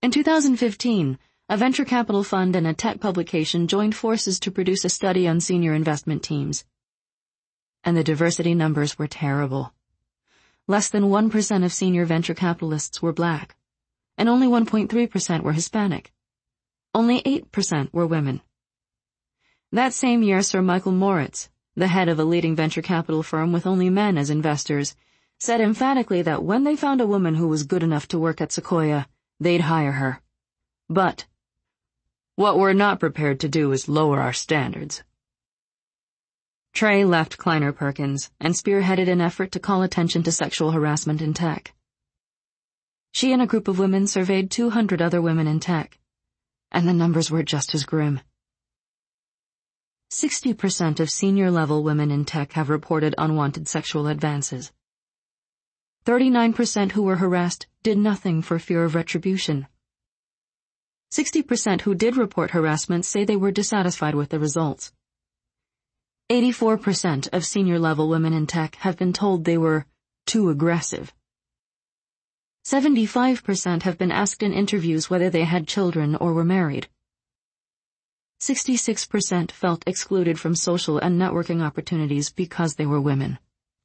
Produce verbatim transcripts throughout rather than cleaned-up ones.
In two thousand fifteen, a venture capital fund and a tech publication joined forces to produce a study on senior investment teams. And the diversity numbers were terrible. Less than one percent of senior venture capitalists were black, and only one point three percent were Hispanic. Only eight percent were women. That same year, Sir Michael Moritz, the head of a leading venture capital firm with only men as investors, said emphatically that when they found a woman who was good enough to work at Sequoia, they'd hire her. But what we're not prepared to do is lower our standards. Trey left Kleiner Perkins and spearheaded an effort to call attention to sexual harassment in tech. She and a group of women surveyed two hundred other women in tech, and the numbers were just as grim. sixty percent of senior-level women in tech have reported unwanted sexual advances. thirty-nine percent who were harassed did nothing for fear of retribution. sixty percent who did report harassment say they were dissatisfied with the results. eighty-four percent of senior-level women in tech have been told they were too aggressive. seventy-five percent have been asked in interviews whether they had children or were married. sixty-six percent felt excluded from social and networking opportunities because they were women.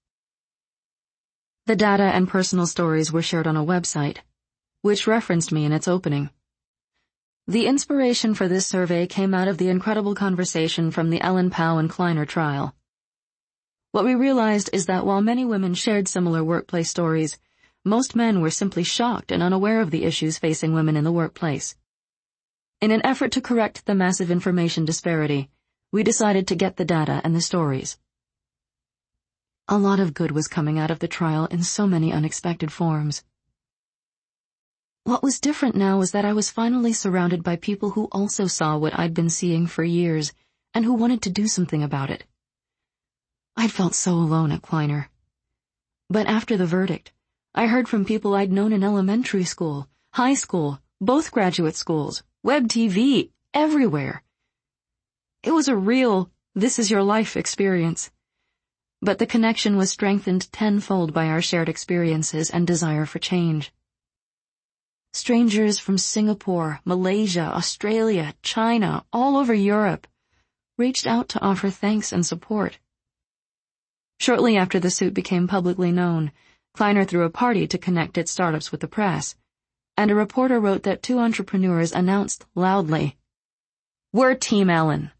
The data and personal stories were shared on a website, which referenced me in its opening. The inspiration for this survey came out of the incredible conversation from the Ellen Pao and Kleiner trial. What we realized is that while many women shared similar workplace stories, most men were simply shocked and unaware of the issues facing women in the workplace. In an effort to correct the massive information disparity, we decided to get the data and the stories. A lot of good was coming out of the trial in so many unexpected forms. What was different now was that I was finally surrounded by people who also saw what I'd been seeing for years and who wanted to do something about it. I'd felt so alone at Kleiner. But after the verdict, I heard from people I'd known in elementary school, high school, both graduate schools, web T V, everywhere. It was a real, this is your life experience. But the connection was strengthened tenfold by our shared experiences and desire for change. Strangers from Singapore, Malaysia, Australia, China, all over Europe, reached out to offer thanks and support. Shortly after the suit became publicly known, Kleiner threw a party to connect its startups with the press, and a reporter wrote that two entrepreneurs announced loudly, "We're Team Ellen."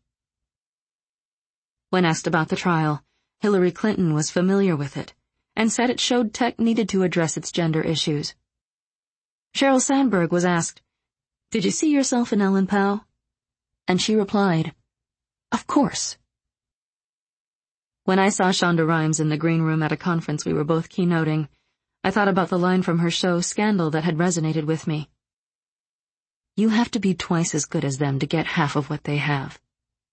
When asked about the trial, Hillary Clinton was familiar with it, and said it showed tech needed to address its gender issues. Sheryl Sandberg was asked, "Did you see yourself in Ellen Pao?" And she replied, "Of course." When I saw Shonda Rhimes in the green room at a conference we were both keynoting, I thought about the line from her show Scandal that had resonated with me. You have to be twice as good as them to get half of what they have.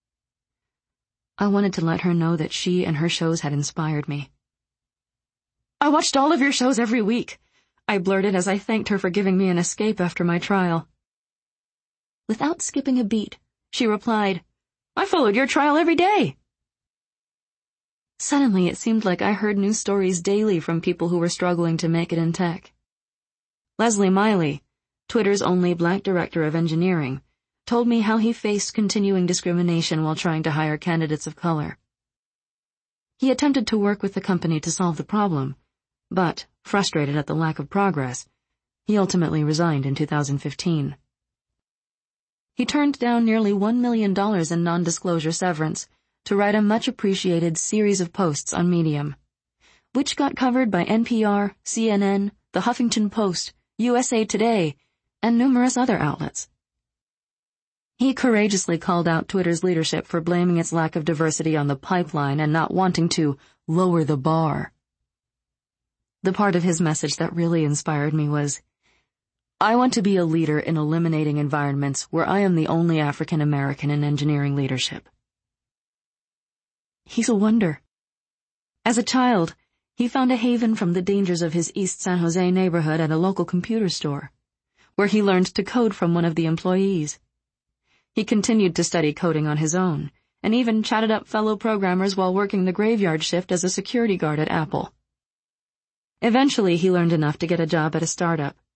I wanted to let her know that she and her shows had inspired me. "I watched all of your shows every week," I blurted as I thanked her for giving me an escape after my trial. Without skipping a beat, she replied, "I followed your trial every day." Suddenly, it seemed like I heard new stories daily from people who were struggling to make it in tech. Leslie Miley, Twitter's only black director of engineering, told me how he faced continuing discrimination while trying to hire candidates of color. He attempted to work with the company to solve the problem, but, frustrated at the lack of progress, he ultimately resigned in two thousand fifteen. He turned down nearly one million dollars in non-disclosure severance to write a much-appreciated series of posts on Medium, which got covered by N P R, C N N, The Huffington Post, U S A Today, and numerous other outlets. He courageously called out Twitter's leadership for blaming its lack of diversity on the pipeline and not wanting to lower the bar. The part of his message that really inspired me was, "I want to be a leader in eliminating environments where I am the only African American in engineering leadership." He's a wonder. As a child, he found a haven from the dangers of his East San Jose neighborhood at a local computer store, where he learned to code from one of the employees. He continued to study coding on his own, and even chatted up fellow programmers while working the graveyard shift as a security guard at Apple. Eventually, he learned enough to get a job at a startup,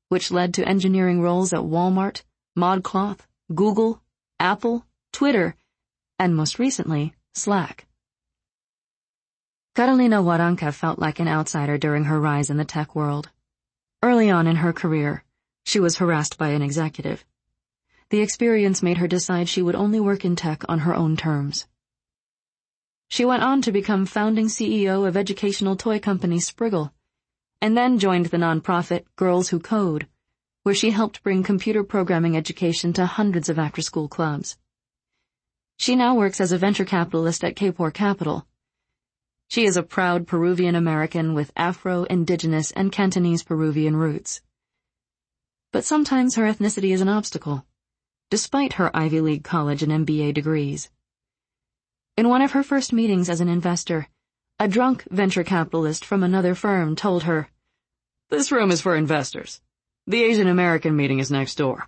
which led to engineering roles at Walmart, ModCloth, Google, Apple, Twitter, and most recently, Slack. Carolina Waranka felt like an outsider during her rise in the tech world. Early on in her career, she was harassed by an executive. The experience made her decide she would only work in tech on her own terms. She went on to become founding C E O of educational toy company Spriggle, and then joined the nonprofit Girls Who Code, where she helped bring computer programming education to hundreds of after-school clubs. She now works as a venture capitalist at Kapor Capital. She is a proud Peruvian-American with Afro, Indigenous, and Cantonese-Peruvian roots. But sometimes her ethnicity is an obstacle, despite her Ivy League college and M B A degrees. In one of her first meetings as an investor, a drunk venture capitalist from another firm told her, "This room is for investors. The Asian American meeting is next door."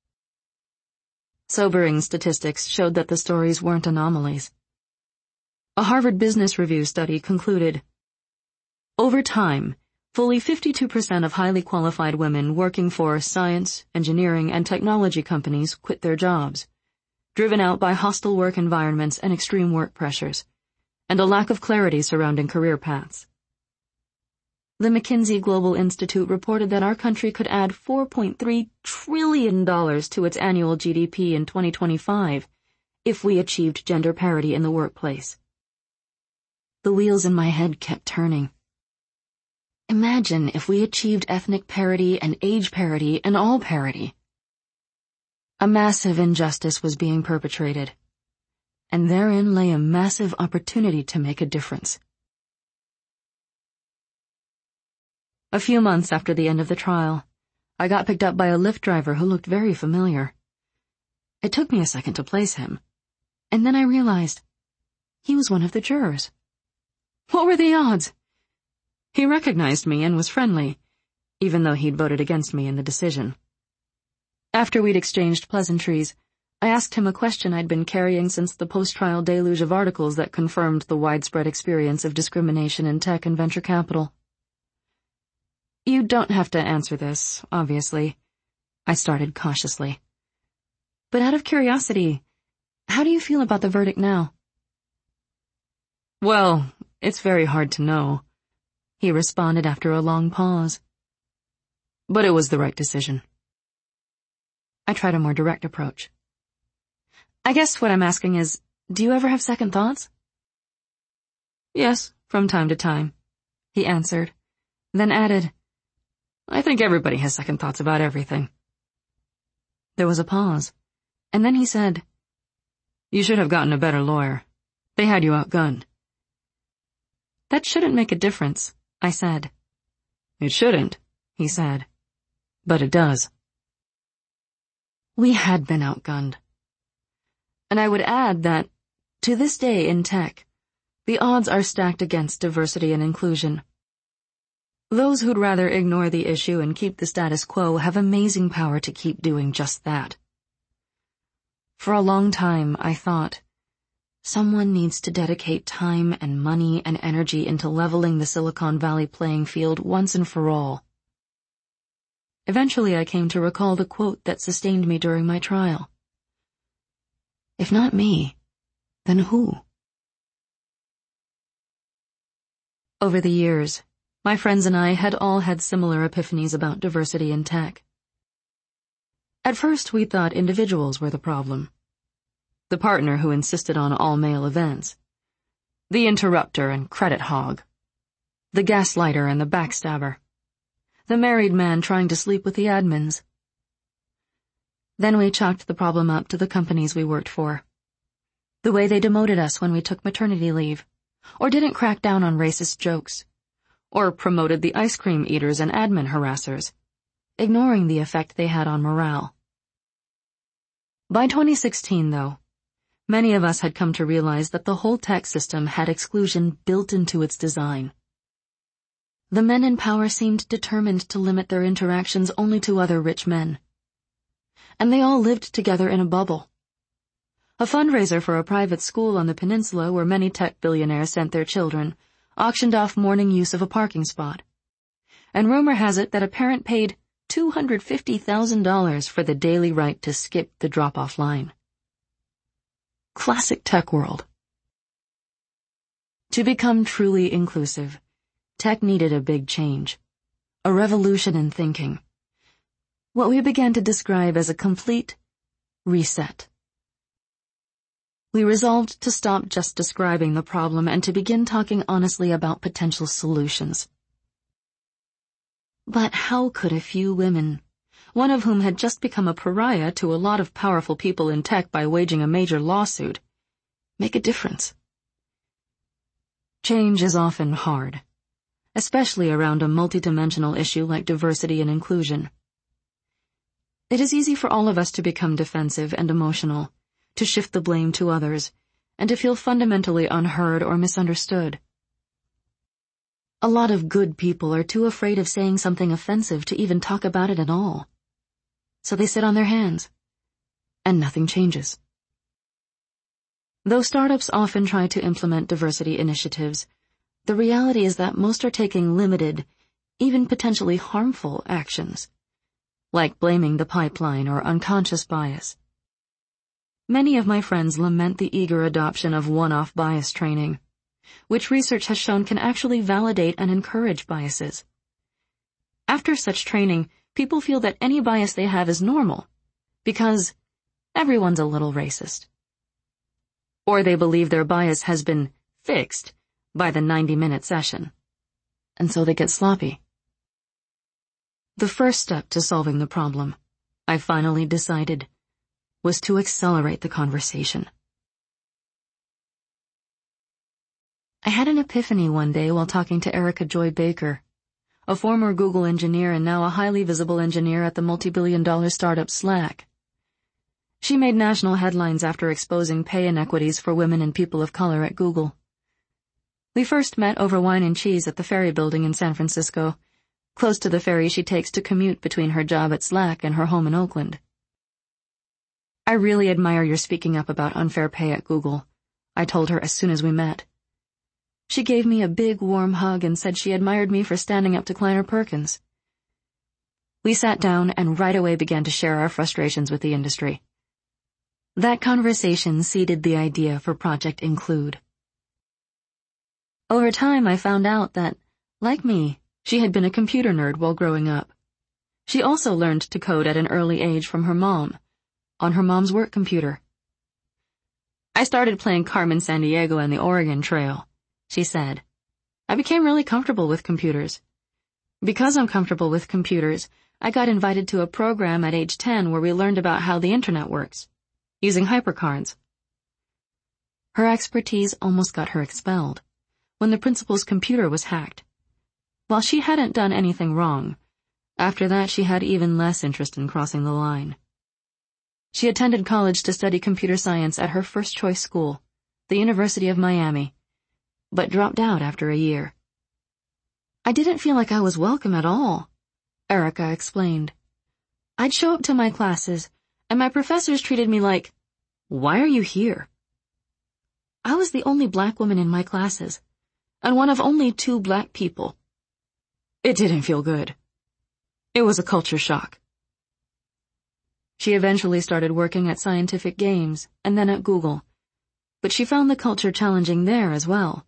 Sobering statistics showed that the stories weren't anomalies. A Harvard Business Review study concluded, over time, fully fifty-two percent of highly qualified women working for science, engineering, and technology companies quit their jobs, driven out by hostile work environments and extreme work pressures, and a lack of clarity surrounding career paths. The McKinsey Global Institute reported that our country could add four point three trillion dollars to its annual G D P in twenty twenty-five if we achieved gender parity in the workplace. The wheels in my head kept turning. Imagine if we achieved ethnic parity and age parity and all parity. A massive injustice was being perpetrated, and therein lay a massive opportunity to make a difference. A few months after the end of the trial, I got picked up by a Lyft driver who looked very familiar. It took me a second to place him, and then I realized he was one of the jurors. What were the odds? He recognized me and was friendly, even though he'd voted against me in the decision. After we'd exchanged pleasantries, I asked him a question I'd been carrying since the post-trial deluge of articles that confirmed the widespread experience of discrimination in tech and venture capital. You don't have to answer this, obviously, I started cautiously. But out of curiosity, how do you feel about the verdict now? Well, it's very hard to know, he responded after a long pause. But it was the right decision. I tried a more direct approach. I guess what I'm asking is, do you ever have second thoughts? Yes, from time to time, he answered, then added, I think everybody has second thoughts about everything. There was a pause, and then he said, You should have gotten a better lawyer. They had you outgunned. That shouldn't make a difference, I said. It shouldn't, he said, but it does. We had been outgunned. And I would add that, to this day in tech, the odds are stacked against diversity and inclusion. Those who'd rather ignore the issue and keep the status quo have amazing power to keep doing just that. For a long time, I thought, someone needs to dedicate time and money and energy into leveling the Silicon Valley playing field once and for all. Eventually, I came to recall the quote that sustained me during my trial. If not me, then who? Over the years, my friends and I had all had similar epiphanies about diversity in tech. At first, we thought individuals were the problem. The partner who insisted on all-male events. The interrupter and credit hog. The gaslighter and the backstabber. The married man trying to sleep with the admins. Then we chalked the problem up to the companies we worked for. The way they demoted us when we took maternity leave, or didn't crack down on racist jokes, or promoted the ice cream eaters and admin harassers, ignoring the effect they had on morale. By twenty sixteen, though, many of us had come to realize that the whole tech system had exclusion built into its design. The men in power seemed determined to limit their interactions only to other rich men. And they all lived together in a bubble. A fundraiser for a private school on the peninsula where many tech billionaires sent their children auctioned off morning use of a parking spot. And rumor has it that a parent paid two hundred fifty thousand dollars for the daily right to skip the drop-off line. Classic tech world. To become truly inclusive, tech needed a big change, a revolution in thinking, what we began to describe as a complete reset. We resolved to stop just describing the problem and to begin talking honestly about potential solutions. But how could a few women, one of whom had just become a pariah to a lot of powerful people in tech by waging a major lawsuit, make a difference? Change is often hard, especially around a multidimensional issue like diversity and inclusion. It is easy for all of us to become defensive and emotional, to shift the blame to others, and to feel fundamentally unheard or misunderstood. A lot of good people are too afraid of saying something offensive to even talk about it at all. So they sit on their hands, and nothing changes. Though startups often try to implement diversity initiatives, the reality is that most are taking limited, even potentially harmful actions, like blaming the pipeline or unconscious bias. Many of my friends lament the eager adoption of one-off bias training, which research has shown can actually validate and encourage biases. After such training, people feel that any bias they have is normal, because everyone's a little racist. Or they believe their bias has been fixed by the ninety-minute session, and so they get sloppy. The first step to solving the problem, I finally decided, was to accelerate the conversation. I had an epiphany one day while talking to Erica Joy Baker, a former Google engineer and now a highly visible engineer at the multi-billion dollar startup Slack. She made national headlines after exposing pay inequities for women and people of color at Google. We first met over wine and cheese at the Ferry Building in San Francisco, close to the ferry she takes to commute between her job at Slack and her home in Oakland. "I really admire your speaking up about unfair pay at Google," I told her as soon as we met. She gave me a big, warm hug and said she admired me for standing up to Kleiner Perkins. We sat down and right away began to share our frustrations with the industry. That conversation seeded the idea for Project Include. Over time, I found out that, like me, she had been a computer nerd while growing up. She also learned to code at an early age from her mom, on her mom's work computer. "I started playing Carmen Sandiego and the Oregon Trail," she said. "I became really comfortable with computers. Because I'm comfortable with computers, I got invited to a program at age ten where we learned about how the internet works, using HyperCards." Her expertise almost got her expelled when the principal's computer was hacked. While she hadn't done anything wrong, after that she had even less interest in crossing the line. She attended college to study computer science at her first-choice school, the University of Miami, but dropped out after a year. "I didn't feel like I was welcome at all," Erica explained. "I'd show up to my classes, and my professors treated me like, 'Why are you here?' I was the only black woman in my classes, and one of only two black people. It didn't feel good. It was a culture shock." She eventually started working at Scientific Games and then at Google, but she found the culture challenging there as well.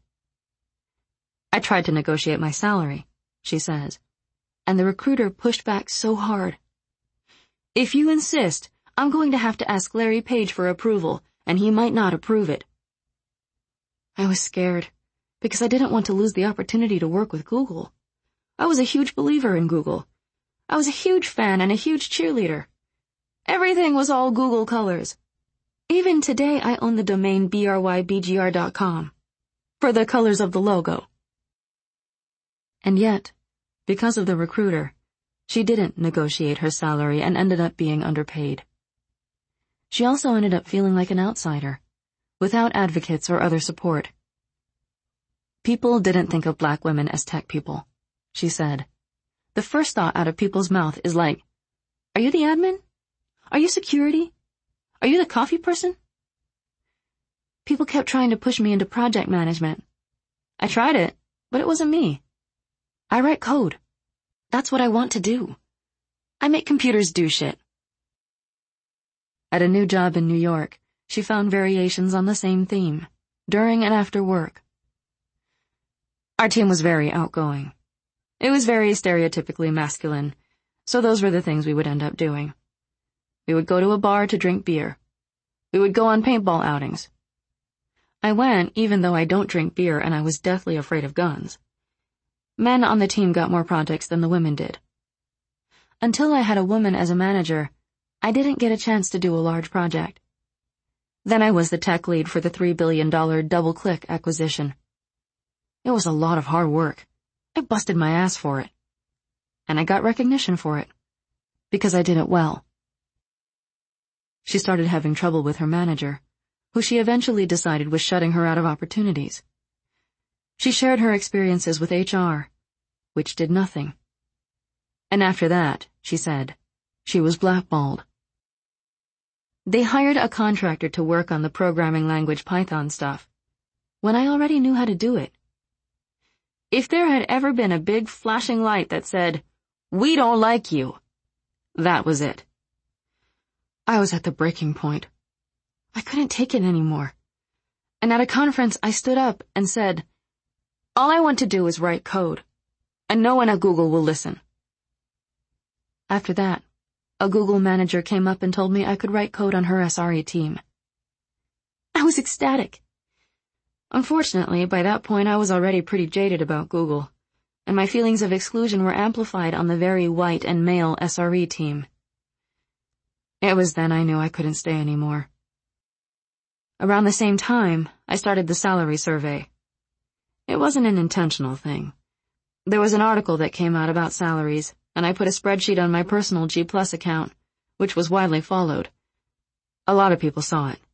"I tried to negotiate my salary," she says, "and the recruiter pushed back so hard. 'If you insist, I'm going to have to ask Larry Page for approval, and he might not approve it.' I was scared, because I didn't want to lose the opportunity to work with Google. I was a huge believer in Google. I was a huge fan and a huge cheerleader. Everything was all Google colors. Even today I own the domain B R Y B G R dot com, for the colors of the logo." And yet, because of the recruiter, she didn't negotiate her salary and ended up being underpaid. She also ended up feeling like an outsider, without advocates or other support. "People didn't think of black women as tech people," she said. "The first thought out of people's mouth is like, 'Are you the admin? Are you security? Are you the coffee person?' People kept trying to push me into project management. I tried it, but it wasn't me. I write code. That's what I want to do. I make computers do shit. At a new job in New York, she found variations on the same theme, during and after work. Our team was very outgoing. It was very stereotypically masculine, so those were the things we would end up doing. We would go to a bar to drink beer. We would go on paintball outings. I went even though I don't drink beer and I was deathly afraid of guns. Men on the team got more projects than the women did. Until I had a woman as a manager, I didn't get a chance to do a large project. Then I was the tech lead for the three billion dollars DoubleClick acquisition. It was a lot of hard work. I busted my ass for it. And I got recognition for it. Because I did it well. She started having trouble with her manager, who she eventually decided was shutting her out of opportunities. She shared her experiences with H R, which did nothing. And after that, she said, she was blackballed. They hired a contractor to work on the programming language Python stuff, when I already knew how to do it. If there had ever been a big flashing light that said, "We don't like you," that was it. I was at the breaking point. I couldn't take it anymore. And at a conference, I stood up and said, "All I want to do is write code, and no one at Google will listen." After that, a Google manager came up and told me I could write code on her S R E team. I was ecstatic. Unfortunately, by that point I was already pretty jaded about Google, and my feelings of exclusion were amplified on the very white and male S R E team. It was then I knew I couldn't stay anymore. Around the same time, I started the salary survey. It wasn't an intentional thing. There was an article that came out about salaries, and I put a spreadsheet on my personal G Plus account, which was widely followed. A lot of people saw it.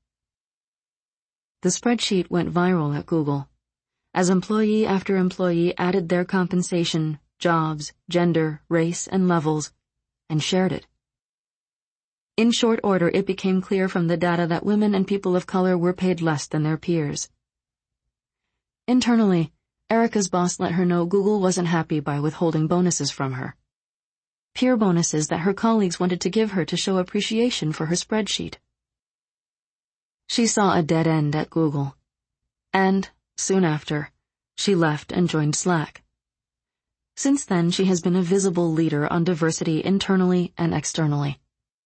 The spreadsheet went viral at Google, as employee after employee added their compensation, jobs, gender, race, and levels, and shared it. In short order, it became clear from the data that women and people of color were paid less than their peers. Internally, Erica's boss let her know Google wasn't happy by withholding bonuses from her. Peer bonuses that her colleagues wanted to give her to show appreciation for her spreadsheet. She saw a dead end at Google. And, soon after, she left and joined Slack. Since then, she has been a visible leader on diversity internally and externally.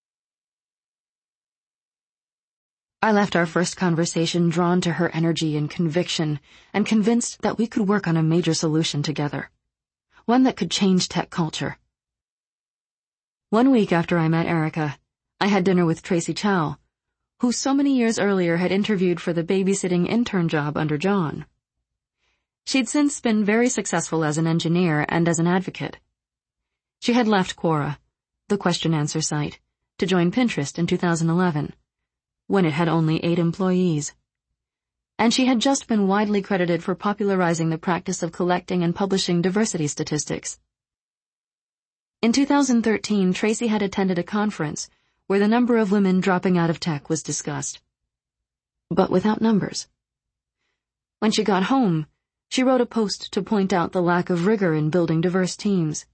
I left our first conversation drawn to her energy and conviction, and convinced that we could work on a major solution together. One that could change tech culture. One week after I met Erica, I had dinner with Tracy Chow, who so many years earlier had interviewed for the babysitting intern job under John. She'd since been very successful as an engineer and as an advocate. She had left Quora, the question-answer site, to join Pinterest in two thousand eleven, when it had only eight employees. And she had just been widely credited for popularizing the practice of collecting and publishing diversity statistics. In two thousand thirteen, Tracy had attended a conference where the number of women dropping out of tech was discussed. But without numbers. When she got home, she wrote a post to point out the lack of rigor in building diverse teams.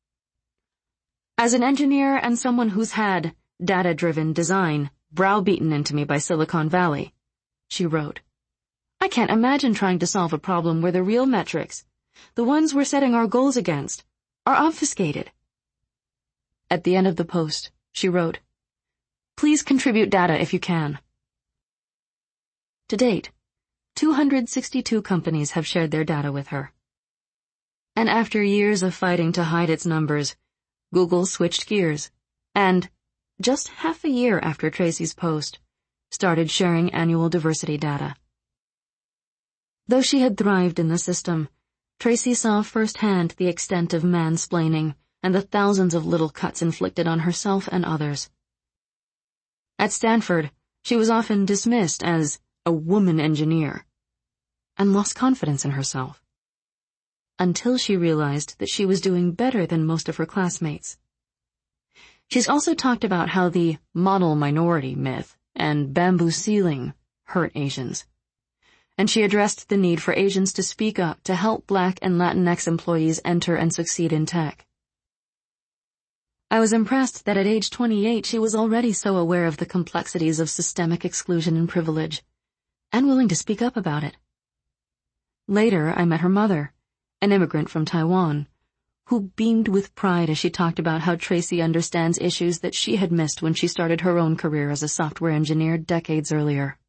As an engineer and someone who's had data-driven design browbeaten into me by Silicon Valley, she wrote, I can't imagine trying to solve a problem where the real metrics, the ones we're setting our goals against, are obfuscated. At the end of the post, she wrote, Please contribute data if you can. To date, two hundred sixty-two companies have shared their data with her. And after years of fighting to hide its numbers, Google switched gears, and, just half a year after Tracy's post, started sharing annual diversity data. Though she had thrived in the system, Tracy saw firsthand the extent of mansplaining and the thousands of little cuts inflicted on herself and others. At Stanford, she was often dismissed as a woman engineer, and lost confidence in herself, until she realized that she was doing better than most of her classmates. She's also talked about how the model minority myth and bamboo ceiling hurt Asians, and she addressed the need for Asians to speak up to help Black and Latinx employees enter and succeed in tech. I was impressed that at age twenty-eight she was already so aware of the complexities of systemic exclusion and privilege, and willing to speak up about it. Later, I met her mother, an immigrant from Taiwan, who beamed with pride as she talked about how Tracy understands issues that she had missed when she started her own career as a software engineer decades earlier.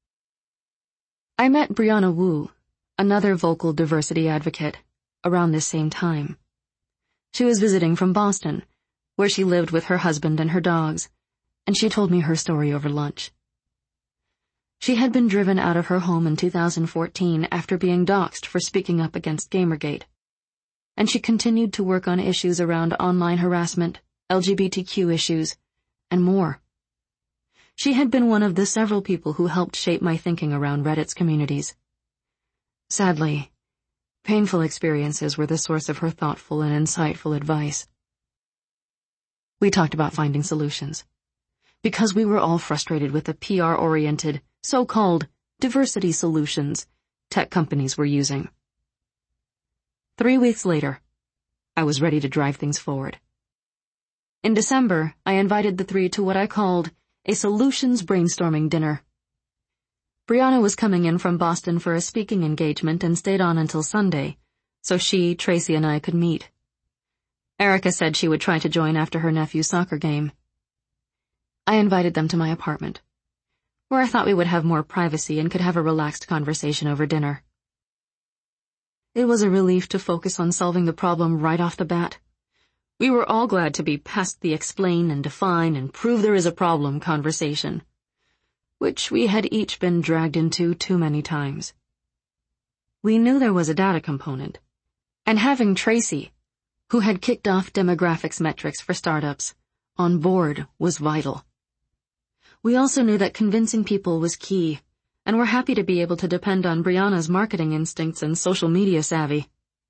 I met Brianna Wu, another vocal diversity advocate, around this same time. She was visiting from Boston, where she lived with her husband and her dogs, and she told me her story over lunch. She had been driven out of her home in two thousand fourteen after being doxxed for speaking up against Gamergate, and she continued to work on issues around online harassment, L G B T Q issues, and more. She had been one of the several people who helped shape my thinking around Reddit's communities. Sadly, painful experiences were the source of her thoughtful and insightful advice. We talked about finding solutions, because we were all frustrated with the P R-oriented, so-called diversity solutions tech companies were using. Three weeks later, I was ready to drive things forward. In December, I invited the three to what I called a solutions brainstorming dinner. Brianna was coming in from Boston for a speaking engagement and stayed on until Sunday, so she, Tracy, and I could meet. Erica said she would try to join after her nephew's soccer game. I invited them to my apartment, where I thought we would have more privacy and could have a relaxed conversation over dinner. It was a relief to focus on solving the problem right off the bat. We were all glad to be past the explain and define and prove there is a problem conversation, which we had each been dragged into too many times. We knew there was a data component, and having Tracy, who had kicked off demographics metrics for startups, on board was vital. We also knew that convincing people was key, and were happy to be able to depend on Brianna's marketing instincts and social media savvy.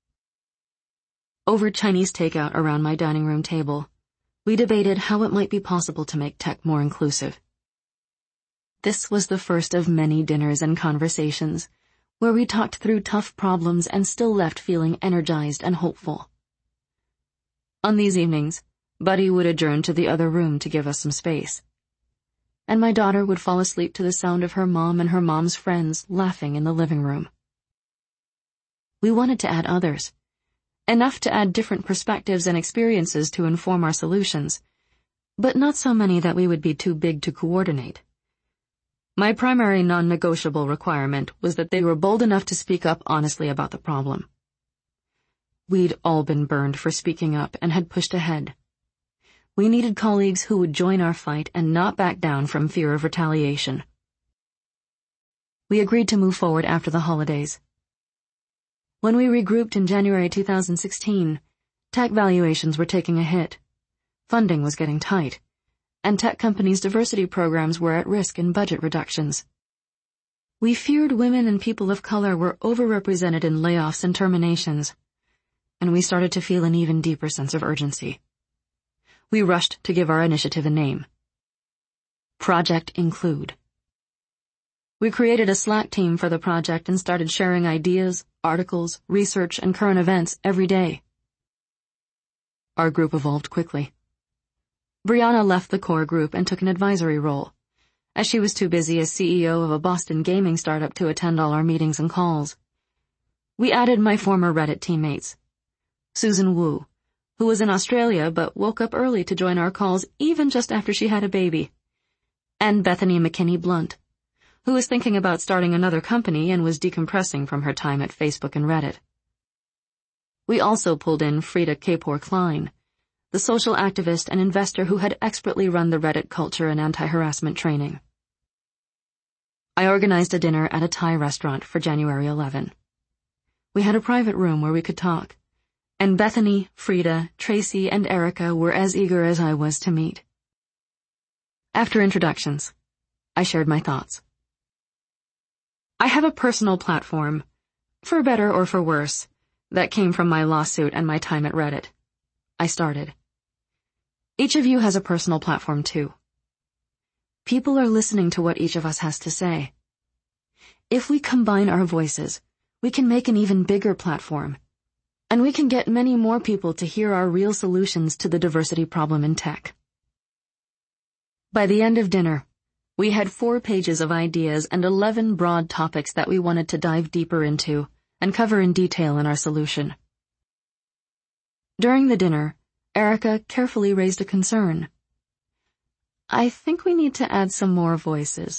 Over Chinese takeout around my dining room table, we debated how it might be possible to make tech more inclusive. This was the first of many dinners and conversations, where we talked through tough problems and still left feeling energized and hopeful. On these evenings, Buddy would adjourn to the other room to give us some space, and my daughter would fall asleep to the sound of her mom and her mom's friends laughing in the living room. We wanted to add others, enough to add different perspectives and experiences to inform our solutions, but not so many that we would be too big to coordinate. My primary non-negotiable requirement was that they were bold enough to speak up honestly about the problem. We'd all been burned for speaking up and had pushed ahead. We needed colleagues who would join our fight and not back down from fear of retaliation. We agreed to move forward after the holidays. When we regrouped in January two thousand sixteen, tech valuations were taking a hit. Funding was getting tight, and tech companies' diversity programs were at risk in budget reductions. We feared women and people of color were overrepresented in layoffs and terminations, and we started to feel an even deeper sense of urgency. We rushed to give our initiative a name. Project Include. We created a Slack team for the project and started sharing ideas, articles, research, and current events every day. Our group evolved quickly. Brianna left the core group and took an advisory role, as she was too busy as C E O of a Boston gaming startup to attend all our meetings and calls. We added my former Reddit teammates, Susan Wu, who was in Australia but woke up early to join our calls even just after she had a baby, and Bethany McKinney Blunt, who was thinking about starting another company and was decompressing from her time at Facebook and Reddit. We also pulled in Frida Kapor-Klein, the social activist and investor who had expertly run the Reddit culture and anti-harassment training. I organized a dinner at a Thai restaurant for January eleventh. We had a private room where we could talk, and Bethany, Frida, Tracy, and Erica were as eager as I was to meet. After introductions, I shared my thoughts. I have a personal platform, for better or for worse, that came from my lawsuit and my time at Reddit. I started. Each of you has a personal platform too. People are listening to what each of us has to say. If we combine our voices, we can make an even bigger platform, And we can get many more people to hear our real solutions to the diversity problem in tech. By the end of dinner, we had four pages of ideas and eleven broad topics that we wanted to dive deeper into and cover in detail in our solution. During the dinner, Erica carefully raised a concern. I think we need to add some more voices.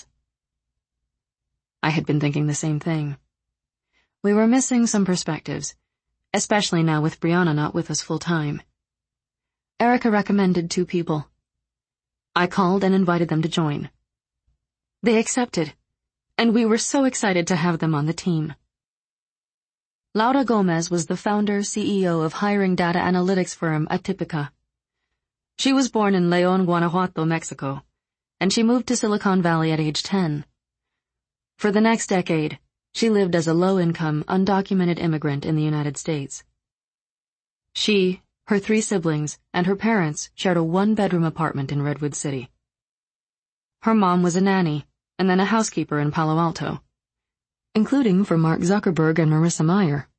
I had been thinking the same thing. We were missing some perspectives, especially now with Brianna not with us full-time. Erica recommended two people. I called and invited them to join. They accepted, and we were so excited to have them on the team. Laura Gomez was the founder C E O of hiring data analytics firm Atypica. She was born in León, Guanajuato, Mexico, and she moved to Silicon Valley at age ten. For the next decade, she lived as a low-income, undocumented immigrant in the United States. She, her three siblings, and her parents shared a one-bedroom apartment in Redwood City. Her mom was a nanny, and then a housekeeper in Palo Alto, including for Mark Zuckerberg and Marissa Mayer.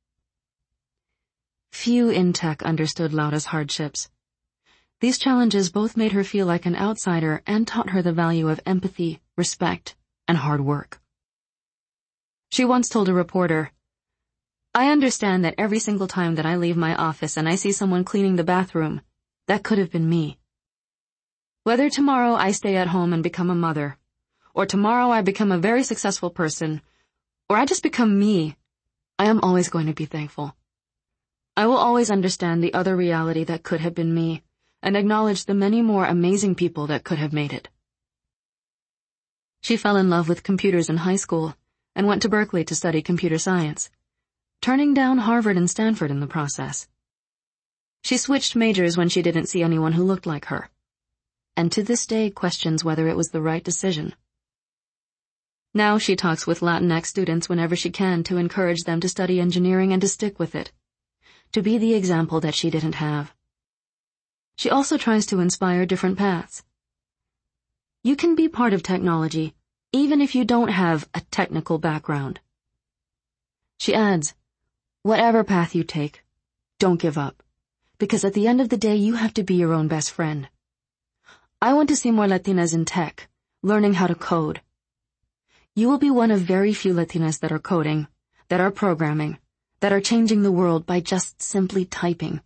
Few in tech understood Laura's hardships. These challenges both made her feel like an outsider and taught her the value of empathy, respect, and hard work. She once told a reporter, I understand that every single time that I leave my office and I see someone cleaning the bathroom, that could have been me. Whether tomorrow I stay at home and become a mother, or tomorrow I become a very successful person, or I just become me, I am always going to be thankful. I will always understand the other reality that could have been me, and acknowledge the many more amazing people that could have made it. She fell in love with computers in high school, and went to Berkeley to study computer science, turning down Harvard and Stanford in the process. She switched majors when she didn't see anyone who looked like her, and to this day questions whether it was the right decision. Now she talks with Latinx students whenever she can to encourage them to study engineering and to stick with it, to be the example that she didn't have. She also tries to inspire different paths. You can be part of technology, even if you don't have a technical background. She adds, whatever path you take, don't give up, because at the end of the day you have to be your own best friend. I want to see more Latinas in tech, learning how to code. You will be one of very few Latinas that are coding, that are programming, that are changing the world by just simply typing.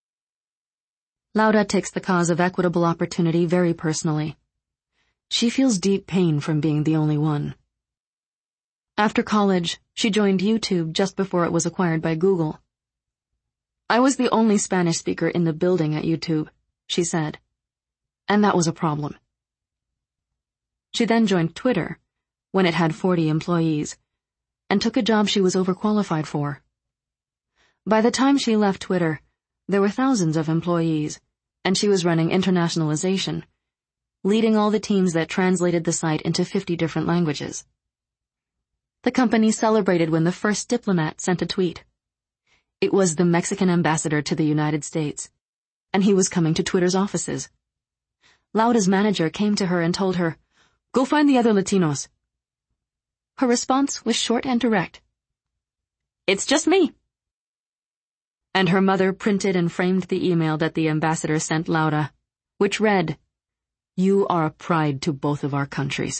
Laura takes the cause of equitable opportunity very personally. She feels deep pain from being the only one. After college, she joined YouTube just before it was acquired by Google. I was the only Spanish speaker in the building at YouTube, she said, and that was a problem. She then joined Twitter, when it had forty employees, and took a job she was overqualified for. By the time she left Twitter, there were thousands of employees, and she was running internationalization, leading all the teams that translated the site into fifty different languages. The company celebrated when the first diplomat sent a tweet. It was the Mexican ambassador to the United States, and he was coming to Twitter's offices. Laura's manager came to her and told her, "Go find the other Latinos." Her response was short and direct. "It's just me." And her mother printed and framed the email that the ambassador sent Laura, which read, "You are a pride to both of our countries."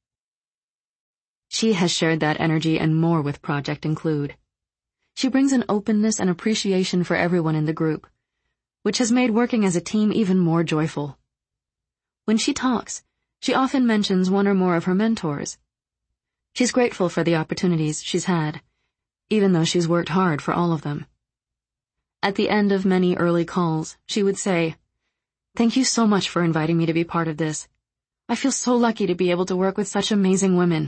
She has shared that energy and more with Project Include. She brings an openness and appreciation for everyone in the group, which has made working as a team even more joyful. When she talks, she often mentions one or more of her mentors. She's grateful for the opportunities she's had, even though she's worked hard for all of them. At the end of many early calls, she would say, "Thank you so much for inviting me to be part of this. I feel so lucky to be able to work with such amazing women."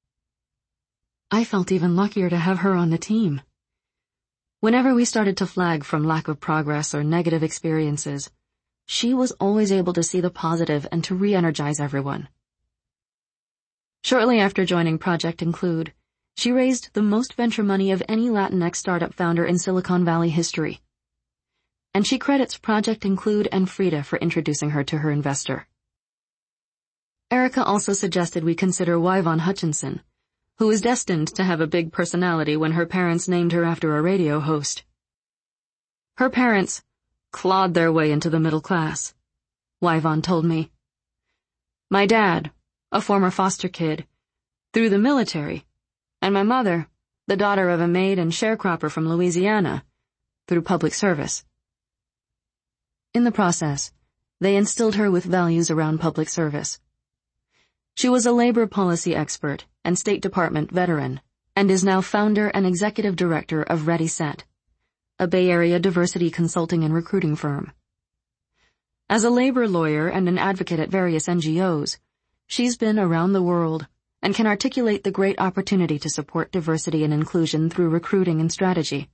I felt even luckier to have her on the team. Whenever we started to flag from lack of progress or negative experiences, she was always able to see the positive and to re-energize everyone. Shortly after joining Project Include, she raised the most venture money of any Latinx startup founder in Silicon Valley history. And she credits Project Include and Frida for introducing her to her investor. Erica also suggested we consider Yvonne Hutchinson, who was destined to have a big personality when her parents named her after a radio host. Her parents clawed their way into the middle class, Wyvon told me. My dad, a former foster kid, through the military, and my mother, the daughter of a maid and sharecropper from Louisiana, through public service. In the process, they instilled her with values around public service. She was a labor policy expert and State Department veteran, and is now founder and executive director of Ready Set, a Bay Area diversity consulting and recruiting firm. As a labor lawyer and an advocate at various N G Os, she's been around the world and can articulate the great opportunity to support diversity and inclusion through recruiting and strategy.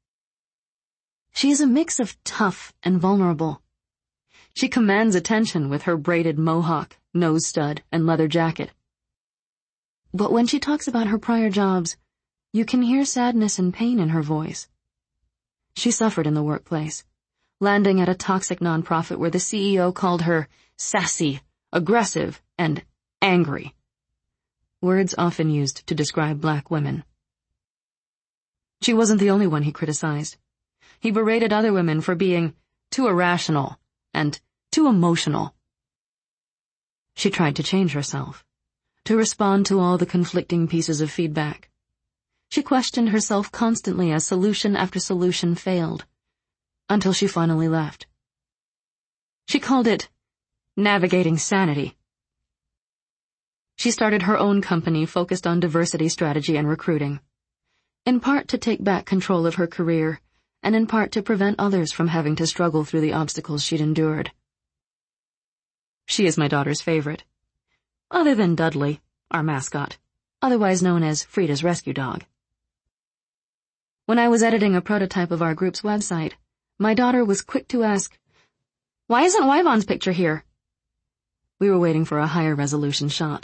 She is a mix of tough and vulnerable. She commands attention with her braided mohawk, nose stud, and leather jacket. But when she talks about her prior jobs, you can hear sadness and pain in her voice. She suffered in the workplace, landing at a toxic nonprofit where the C E O called her sassy, aggressive, and angry. Words often used to describe black women. She wasn't the only one he criticized. He berated other women for being too irrational and too emotional. She tried to change herself, to respond to all the conflicting pieces of feedback. She questioned herself constantly as solution after solution failed, until she finally left. She called it navigating sanity. She started her own company focused on diversity strategy and recruiting, in part to take back control of her career, and in part to prevent others from having to struggle through the obstacles she'd endured. She is my daughter's favorite, other than Dudley, our mascot, otherwise known as Frida's rescue dog. When I was editing a prototype of our group's website, my daughter was quick to ask, "Why isn't Wyvon's picture here?" We were waiting for a higher resolution shot.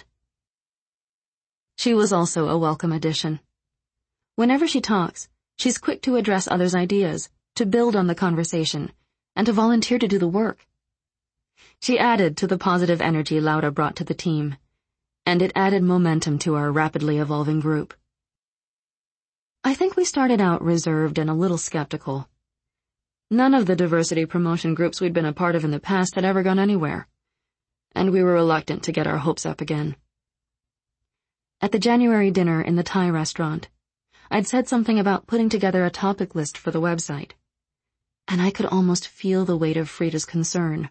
She was also a welcome addition. Whenever she talks, she's quick to address others' ideas, to build on the conversation, and to volunteer to do the work. She added to the positive energy Laura brought to the team, and it added momentum to our rapidly evolving group. I think we started out reserved and a little skeptical. None of the diversity promotion groups we'd been a part of in the past had ever gone anywhere, and we were reluctant to get our hopes up again. At the January dinner in the Thai restaurant, I'd said something about putting together a topic list for the website, and I could almost feel the weight of Frida's concern.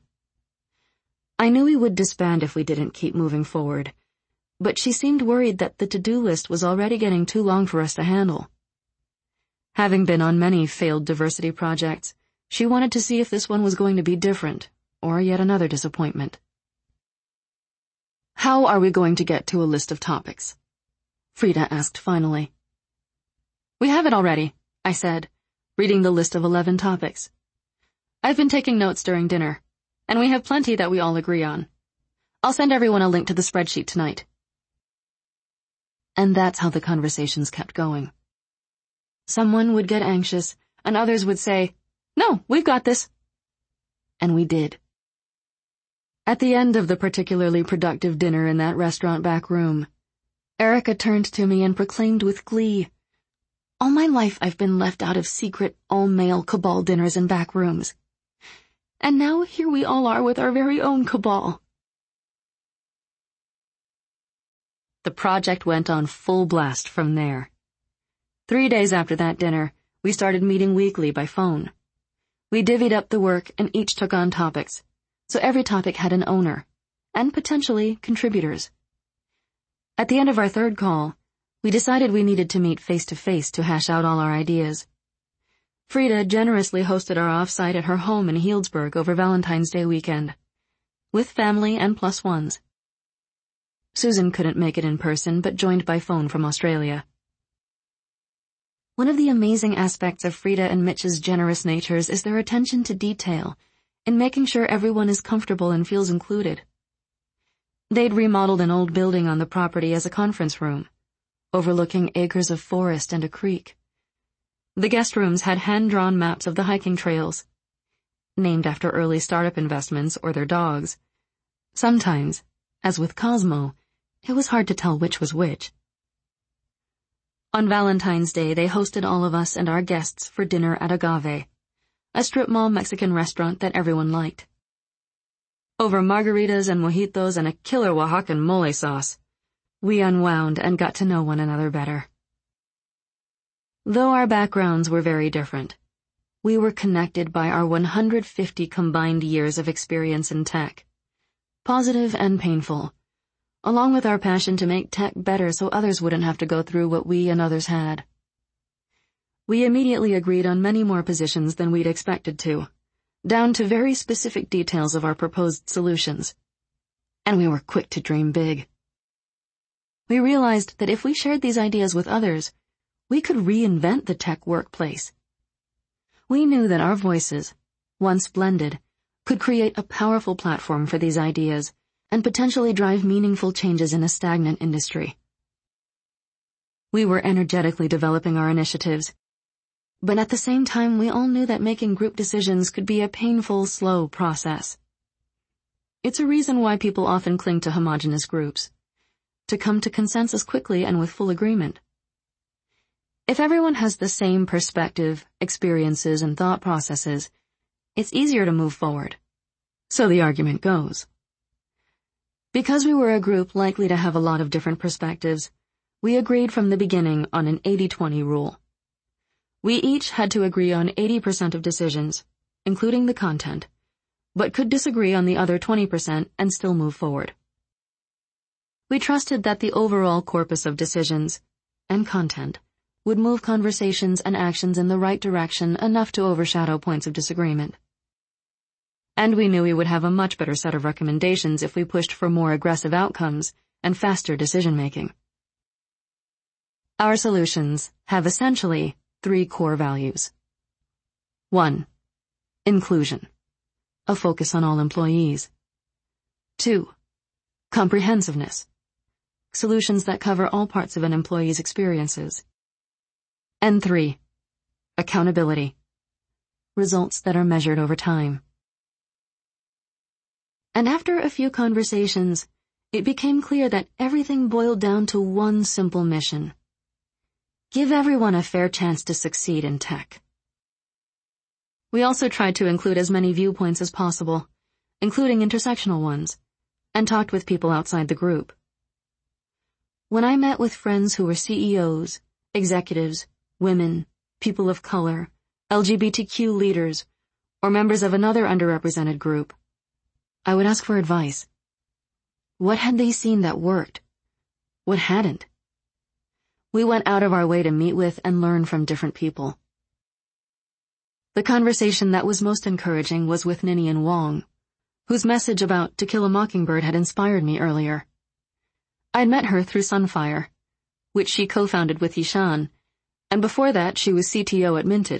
I knew we would disband if we didn't keep moving forward, but she seemed worried that the to-do list was already getting too long for us to handle. Having been on many failed diversity projects, she wanted to see if this one was going to be different, or yet another disappointment. "How are we going to get to a list of topics?" Frida asked finally. "We have it already," I said, reading the list of eleven topics. "I've been taking notes during dinner, and we have plenty that we all agree on. I'll send everyone a link to the spreadsheet tonight." And that's how the conversations kept going. Someone would get anxious, and others would say, "No, we've got this." And we did. At the end of the particularly productive dinner in that restaurant back room, Erica turned to me and proclaimed with glee, "All my life I've been left out of secret, all-male cabal dinners in back rooms. And now here we all are with our very own cabal." The project went on full blast from there. Three days after that dinner, we started meeting weekly by phone. We divvied up the work and each took on topics, so every topic had an owner, and potentially contributors. At the end of our third call, we decided we needed to meet face-to-face to hash out all our ideas. Frida generously hosted our off-site at her home in Healdsburg over Valentine's Day weekend, with family and plus ones. Susan couldn't make it in person, but joined by phone from Australia. One of the amazing aspects of Frida and Mitch's generous natures is their attention to detail, in making sure everyone is comfortable and feels included. They'd remodeled an old building on the property as a conference room, overlooking acres of forest and a creek. The guest rooms had hand-drawn maps of the hiking trails, named after early startup investments or their dogs. Sometimes, as with Cosmo, it was hard to tell which was which. On Valentine's Day, they hosted all of us and our guests for dinner at Agave, a strip mall Mexican restaurant that everyone liked. Over margaritas and mojitos and a killer Oaxacan mole sauce, we unwound and got to know one another better. Though our backgrounds were very different, we were connected by our one hundred fifty combined years of experience in tech, positive and painful, along with our passion to make tech better so others wouldn't have to go through what we and others had. We immediately agreed on many more positions than we'd expected to, down to very specific details of our proposed solutions. And we were quick to dream big. We realized that if we shared these ideas with others, we could reinvent the tech workplace. We knew that our voices, once blended, could create a powerful platform for these ideas and potentially drive meaningful changes in a stagnant industry. We were energetically developing our initiatives, but at the same time we all knew that making group decisions could be a painful, slow process. It's a reason why people often cling to homogeneous groups, to come to consensus quickly and with full agreement. If everyone has the same perspective, experiences, and thought processes, it's easier to move forward. So the argument goes. Because we were a group likely to have a lot of different perspectives, we agreed from the beginning on an eighty twenty rule. We each had to agree on eighty percent of decisions, including the content, but could disagree on the other twenty percent and still move forward. We trusted that the overall corpus of decisions and content would move conversations and actions in the right direction enough to overshadow points of disagreement. And we knew we would have a much better set of recommendations if we pushed for more aggressive outcomes and faster decision-making. Our solutions have essentially three core values. One, inclusion, a focus on all employees. Two, comprehensiveness, solutions that cover all parts of an employee's experiences. And three, accountability, results that are measured over time. And after a few conversations, it became clear that everything boiled down to one simple mission. Give everyone a fair chance to succeed in tech. We also tried to include as many viewpoints as possible, including intersectional ones, and talked with people outside the group. When I met with friends who were C E Os, executives, women, people of color, L G B T Q leaders, or members of another underrepresented group, I would ask for advice. What had they seen that worked? What hadn't? We went out of our way to meet with and learn from different people. The conversation that was most encouraging was with Ninian Wong, whose message about To Kill a Mockingbird had inspired me earlier. I'd met her through Sunfire, which she co-founded with Yishan, and before that she was C T O at Minted.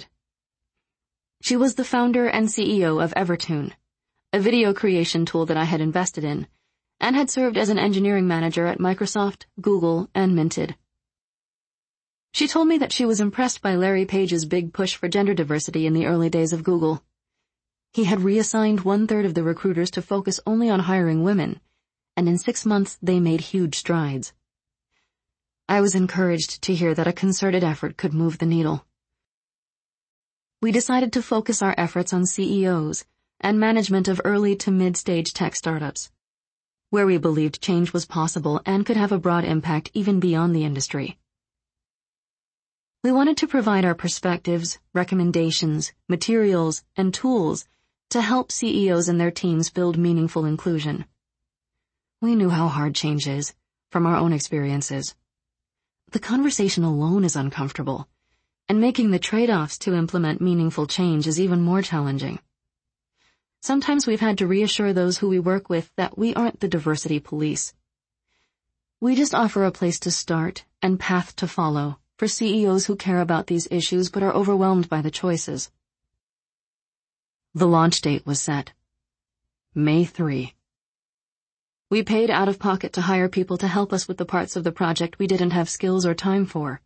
She was the founder and C E O of Evertoon, a video creation tool that I had invested in, and had served as an engineering manager at Microsoft, Google, and Minted. She told me that she was impressed by Larry Page's big push for gender diversity in the early days of Google. He had reassigned one-third of the recruiters to focus only on hiring women, and in six months they made huge strides. I was encouraged to hear that a concerted effort could move the needle. We decided to focus our efforts on C E Os and management of early to mid-stage tech startups, where we believed change was possible and could have a broad impact even beyond the industry. We wanted to provide our perspectives, recommendations, materials, and tools to help C E Os and their teams build meaningful inclusion. We knew how hard change is, from our own experiences. The conversation alone is uncomfortable, and making the trade-offs to implement meaningful change is even more challenging. Sometimes we've had to reassure those who we work with that we aren't the diversity police. We just offer a place to start and path to follow for C E Os who care about these issues but are overwhelmed by the choices. The launch date was set. May third. We paid out of pocket to hire people to help us with the parts of the project we didn't have skills or time for.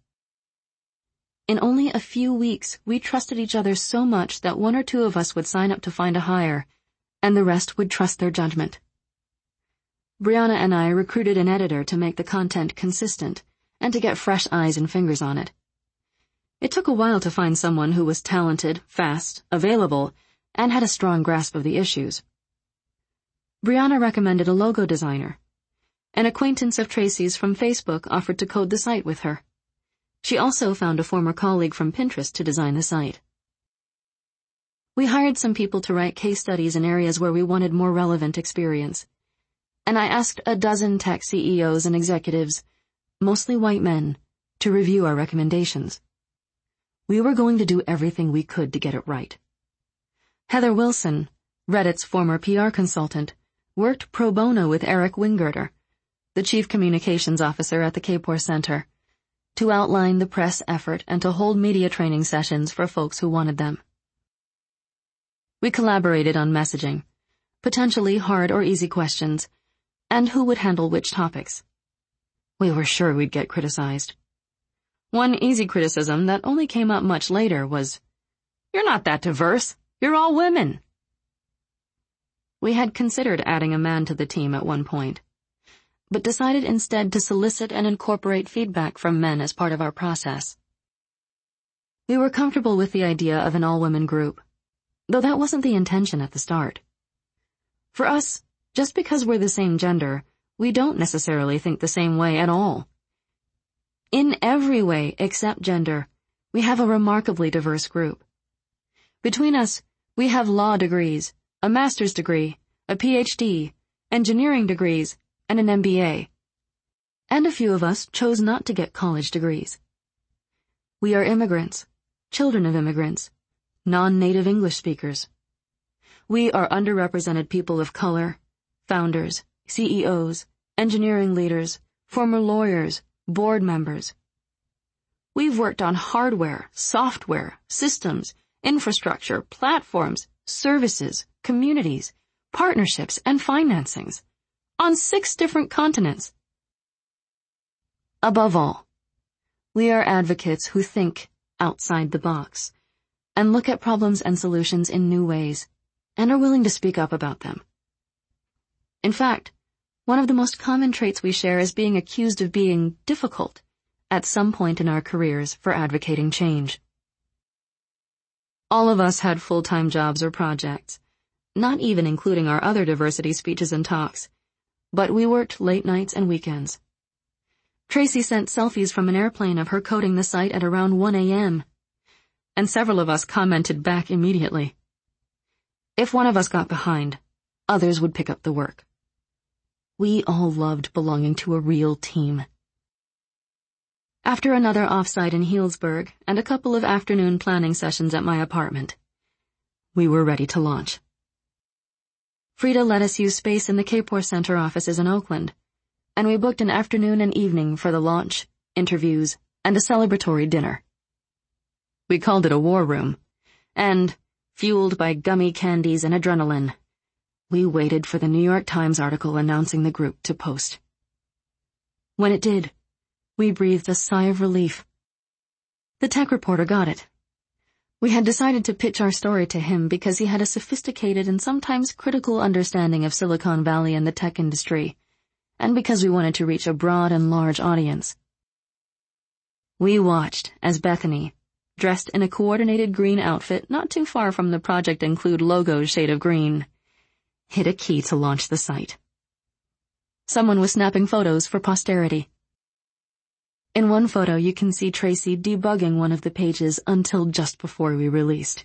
In only a few weeks, we trusted each other so much that one or two of us would sign up to find a hire, and the rest would trust their judgment. Brianna and I recruited an editor to make the content consistent and to get fresh eyes and fingers on it. It took a while to find someone who was talented, fast, available, and had a strong grasp of the issues. Brianna recommended a logo designer. An acquaintance of Tracy's from Facebook offered to code the site with her. She also found a former colleague from Pinterest to design the site. We hired some people to write case studies in areas where we wanted more relevant experience. And I asked a dozen tech C E Os and executives, mostly white men, to review our recommendations. We were going to do everything we could to get it right. Heather Wilson, Reddit's former P R consultant, worked pro bono with Eric Wingirter, the chief communications officer at the Kapor Center, to outline the press effort and to hold media training sessions for folks who wanted them. We collaborated on messaging, potentially hard or easy questions, and who would handle which topics. We were sure we'd get criticized. One easy criticism that only came up much later was, "You're not that diverse. You're all women." We had considered adding a man to the team at one point, but decided instead to solicit and incorporate feedback from men as part of our process. We were comfortable with the idea of an all-women group, though that wasn't the intention at the start. For us, just because we're the same gender, we don't necessarily think the same way at all. In every way except gender, we have a remarkably diverse group. Between us, we have law degrees, a master's degree, a P H D, engineering degrees, and an M B A. And a few of us chose not to get college degrees. We are immigrants, children of immigrants, non-native English speakers. We are underrepresented people of color, founders, C E Os, engineering leaders, former lawyers, board members. We've worked on hardware, software, systems, infrastructure, platforms, services, communities, partnerships, and financings on six different continents. Above all, we are advocates who think outside the box and look at problems and solutions in new ways and are willing to speak up about them. In fact, one of the most common traits we share is being accused of being difficult at some point in our careers for advocating change. All of us had full-time jobs or projects, not even including our other diversity speeches and talks, but we worked late nights and weekends. Tracy sent selfies from an airplane of her coding the site at around one a.m., and several of us commented back immediately. If one of us got behind, others would pick up the work. We all loved belonging to a real team. After another offsite in Healdsburg and a couple of afternoon planning sessions at my apartment, we were ready to launch. Frida let us use space in the Kapor Center offices in Oakland, and we booked an afternoon and evening for the launch, interviews, and a celebratory dinner. We called it a war room, and, fueled by gummy candies and adrenaline, we waited for the New York Times article announcing the group to post. When it did, we breathed a sigh of relief. The tech reporter got it. We had decided to pitch our story to him because he had a sophisticated and sometimes critical understanding of Silicon Valley and the tech industry, and because we wanted to reach a broad and large audience. We watched as Bethany, dressed in a coordinated green outfit not too far from the Project Include logo's shade of green, hit a key to launch the site. Someone was snapping photos for posterity. In one photo, you can see Tracy debugging one of the pages until just before we released.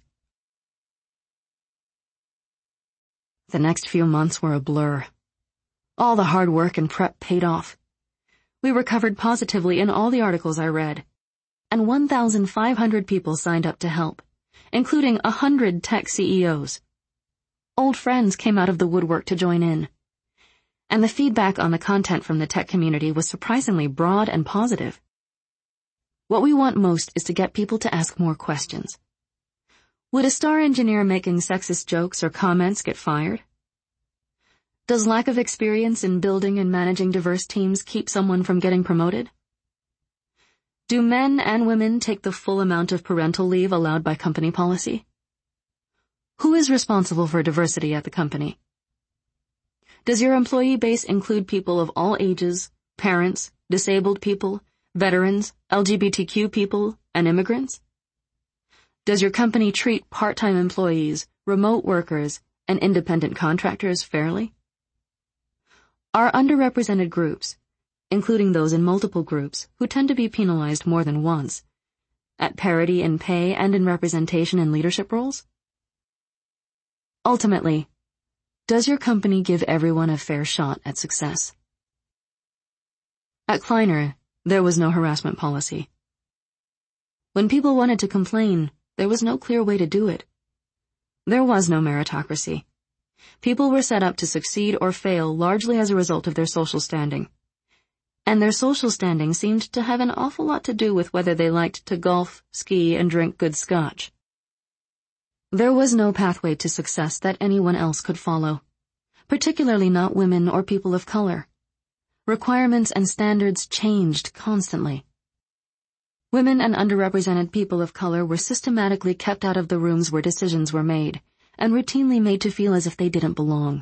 The next few months were a blur. All the hard work and prep paid off. We were covered positively in all the articles I read, and one thousand five hundred people signed up to help, including one hundred tech C E Os. Old friends came out of the woodwork to join in, and the feedback on the content from the tech community was surprisingly broad and positive. What we want most is to get people to ask more questions. Would a star engineer making sexist jokes or comments get fired? Does lack of experience in building and managing diverse teams keep someone from getting promoted? Do men and women take the full amount of parental leave allowed by company policy? Who is responsible for diversity at the company? Does your employee base include people of all ages, parents, disabled people, veterans, L G B T Q people, and immigrants? Does your company treat part-time employees, remote workers, and independent contractors fairly? Are underrepresented groups, including those in multiple groups who tend to be penalized more than once, at parity in pay and in representation in leadership roles? Ultimately, does your company give everyone a fair shot at success? At Kleiner, there was no harassment policy. When people wanted to complain, there was no clear way to do it. There was no meritocracy. People were set up to succeed or fail largely as a result of their social standing. And their social standing seemed to have an awful lot to do with whether they liked to golf, ski, and drink good scotch. There was no pathway to success that anyone else could follow, particularly not women or people of color. Requirements and standards changed constantly. Women and underrepresented people of color were systematically kept out of the rooms where decisions were made, and routinely made to feel as if they didn't belong.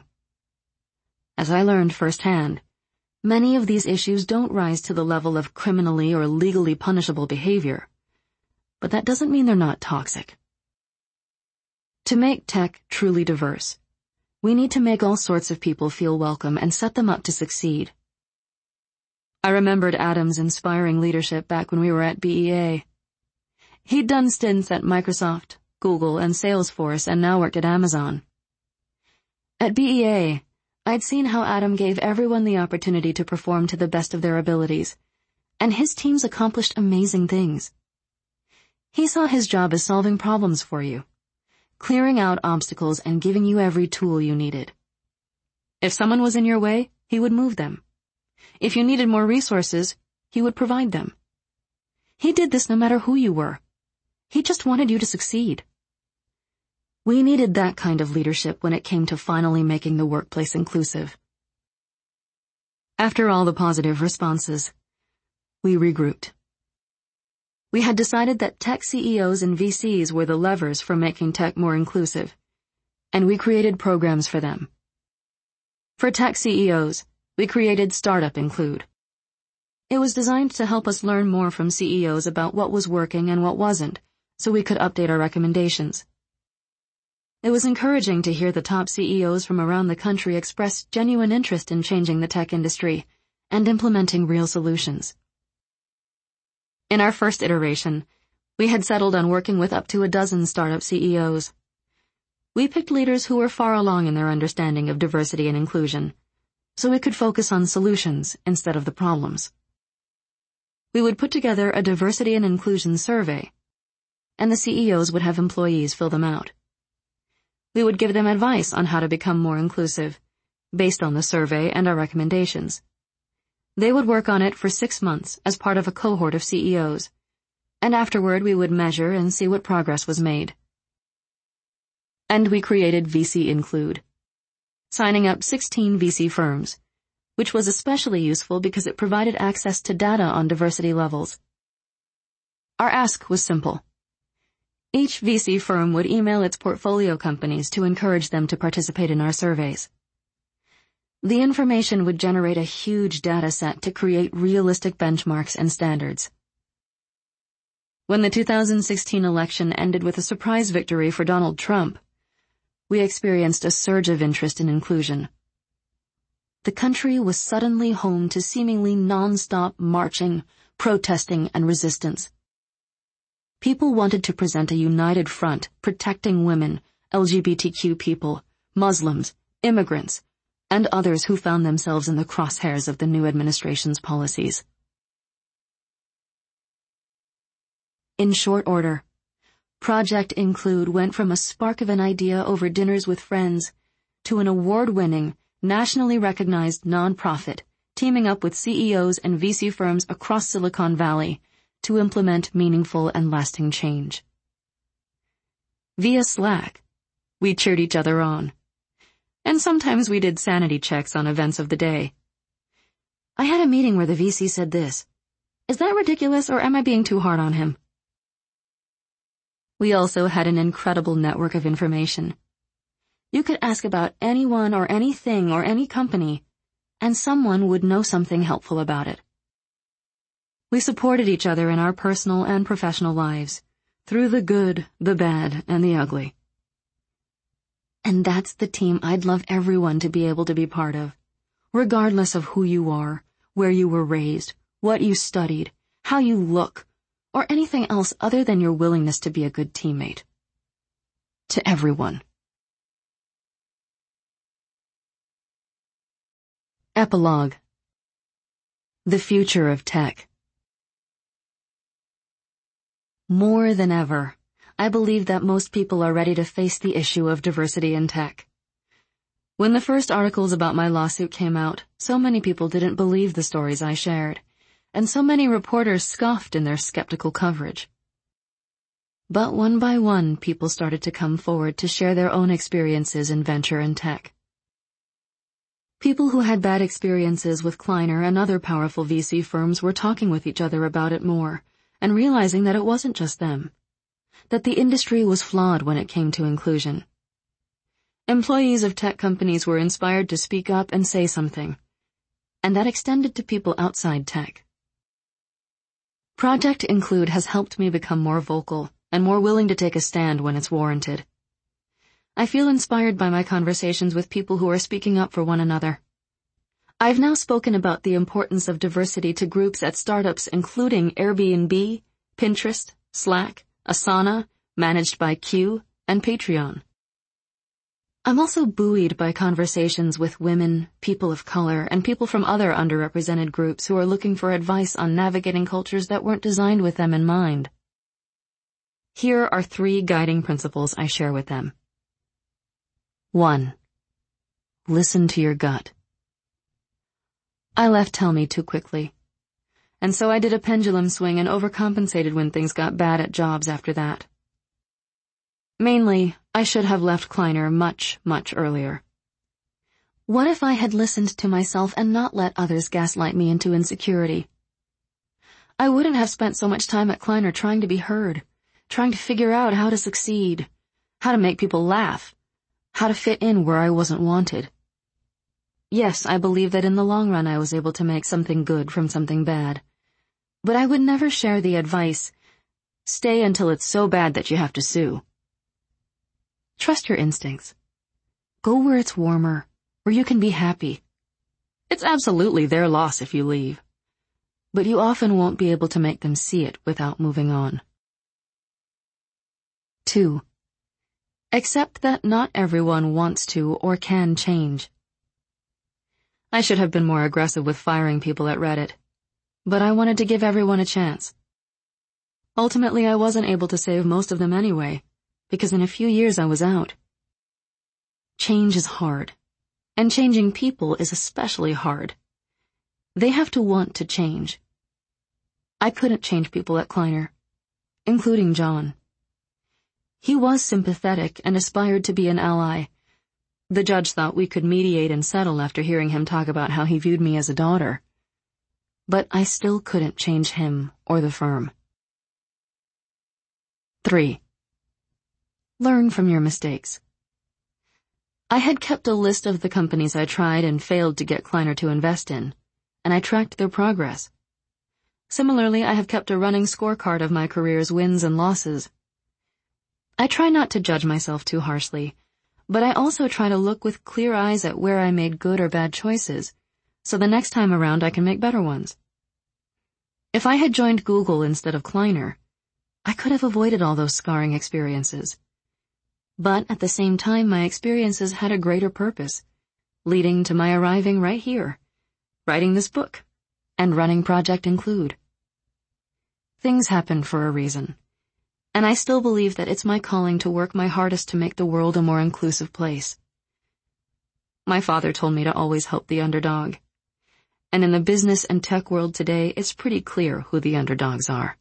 As I learned firsthand, many of these issues don't rise to the level of criminally or legally punishable behavior, but that doesn't mean they're not toxic. To make tech truly diverse, we need to make all sorts of people feel welcome and set them up to succeed. I remembered Adam's inspiring leadership back when we were at B E A. He'd done stints at Microsoft, Google, and Salesforce, and now worked at Amazon. At B E A, I'd seen how Adam gave everyone the opportunity to perform to the best of their abilities, and his teams accomplished amazing things. He saw his job as solving problems for you, clearing out obstacles and giving you every tool you needed. If someone was in your way, he would move them. If you needed more resources, he would provide them. He did this no matter who you were. He just wanted you to succeed. We needed that kind of leadership when it came to finally making the workplace inclusive. After all the positive responses, we regrouped. We had decided that tech C E Os and V Cs were the levers for making tech more inclusive, and we created programs for them. For tech C E Os, we created Startup Include. It was designed to help us learn more from C E Os about what was working and what wasn't, so we could update our recommendations. It was encouraging to hear the top C E Os from around the country express genuine interest in changing the tech industry and implementing real solutions. In our first iteration, we had settled on working with up to a dozen startup C E Os. We picked leaders who were far along in their understanding of diversity and inclusion, so we could focus on solutions instead of the problems. We would put together a diversity and inclusion survey, and the C E Os would have employees fill them out. We would give them advice on how to become more inclusive, based on the survey and our recommendations. They would work on it for six months as part of a cohort of C E Os, and afterward we would measure and see what progress was made. And we created V C Include, signing up sixteen V C firms, which was especially useful because it provided access to data on diversity levels. Our ask was simple. Each V C firm would email its portfolio companies to encourage them to participate in our surveys. The information would generate a huge data set to create realistic benchmarks and standards. When the two thousand sixteen election ended with a surprise victory for Donald Trump, we experienced a surge of interest in inclusion. The country was suddenly home to seemingly non-stop marching, protesting, and resistance. People wanted to present a united front protecting women, L G B T Q people, Muslims, immigrants, and others who found themselves in the crosshairs of the new administration's policies. In short order, Project Include went from a spark of an idea over dinners with friends to an award-winning, nationally recognized nonprofit teaming up with C E Os and V C firms across Silicon Valley to implement meaningful and lasting change. Via Slack, we cheered each other on, and sometimes we did sanity checks on events of the day. I had a meeting where the V C said this. Is that ridiculous, or am I being too hard on him? We also had an incredible network of information. You could ask about anyone or anything or any company, and someone would know something helpful about it. We supported each other in our personal and professional lives, through the good, the bad, and the ugly. And that's the team I'd love everyone to be able to be part of, regardless of who you are, where you were raised, what you studied, how you look, or anything else other than your willingness to be a good teammate. To everyone. Epilogue. The future of tech. More than ever, I believe that most people are ready to face the issue of diversity in tech. When the first articles about my lawsuit came out, so many people didn't believe the stories I shared, and so many reporters scoffed in their skeptical coverage. But one by one, people started to come forward to share their own experiences in venture and tech. People who had bad experiences with Kleiner and other powerful V C firms were talking with each other about it more, and realizing that it wasn't just them. That the industry was flawed when it came to inclusion. Employees of tech companies were inspired to speak up and say something, and that extended to people outside tech. Project Include has helped me become more vocal and more willing to take a stand when it's warranted. I feel inspired by my conversations with people who are speaking up for one another. I've now spoken about the importance of diversity to groups at startups including Airbnb, Pinterest, Slack, Asana, managed by Q, and Patreon. I'm also buoyed by conversations with women, people of color, and people from other underrepresented groups who are looking for advice on navigating cultures that weren't designed with them in mind. Here are three guiding principles I share with them. One. Listen to your gut. I left Tell Me too quickly, and so I did a pendulum swing and overcompensated when things got bad at jobs after that. Mainly, I should have left Kleiner much, much earlier. What if I had listened to myself and not let others gaslight me into insecurity? I wouldn't have spent so much time at Kleiner trying to be heard, trying to figure out how to succeed, how to make people laugh, how to fit in where I wasn't wanted. Yes, I believe that in the long run I was able to make something good from something bad. But I would never share the advice, stay until it's so bad that you have to sue. Trust your instincts. Go where it's warmer, where you can be happy. It's absolutely their loss if you leave. But you often won't be able to make them see it without moving on. Two. Accept that not everyone wants to or can change. I should have been more aggressive with firing people at Reddit, but I wanted to give everyone a chance. Ultimately, I wasn't able to save most of them anyway, because in a few years I was out. Change is hard, and changing people is especially hard. They have to want to change. I couldn't change people at Kleiner, including John. He was sympathetic and aspired to be an ally. The judge thought we could mediate and settle after hearing him talk about how he viewed me as a daughter. But I still couldn't change him or the firm. Three. Learn from your mistakes. I had kept a list of the companies I tried and failed to get Kleiner to invest in, and I tracked their progress. Similarly, I have kept a running scorecard of my career's wins and losses. I try not to judge myself too harshly, but I also try to look with clear eyes at where I made good or bad choices, so the next time around I can make better ones. If I had joined Google instead of Kleiner, I could have avoided all those scarring experiences. But at the same time, my experiences had a greater purpose, leading to my arriving right here, writing this book, and running Project Include. Things happen for a reason. And I still believe that it's my calling to work my hardest to make the world a more inclusive place. My father told me to always help the underdog. And in the business and tech world today, it's pretty clear who the underdogs are.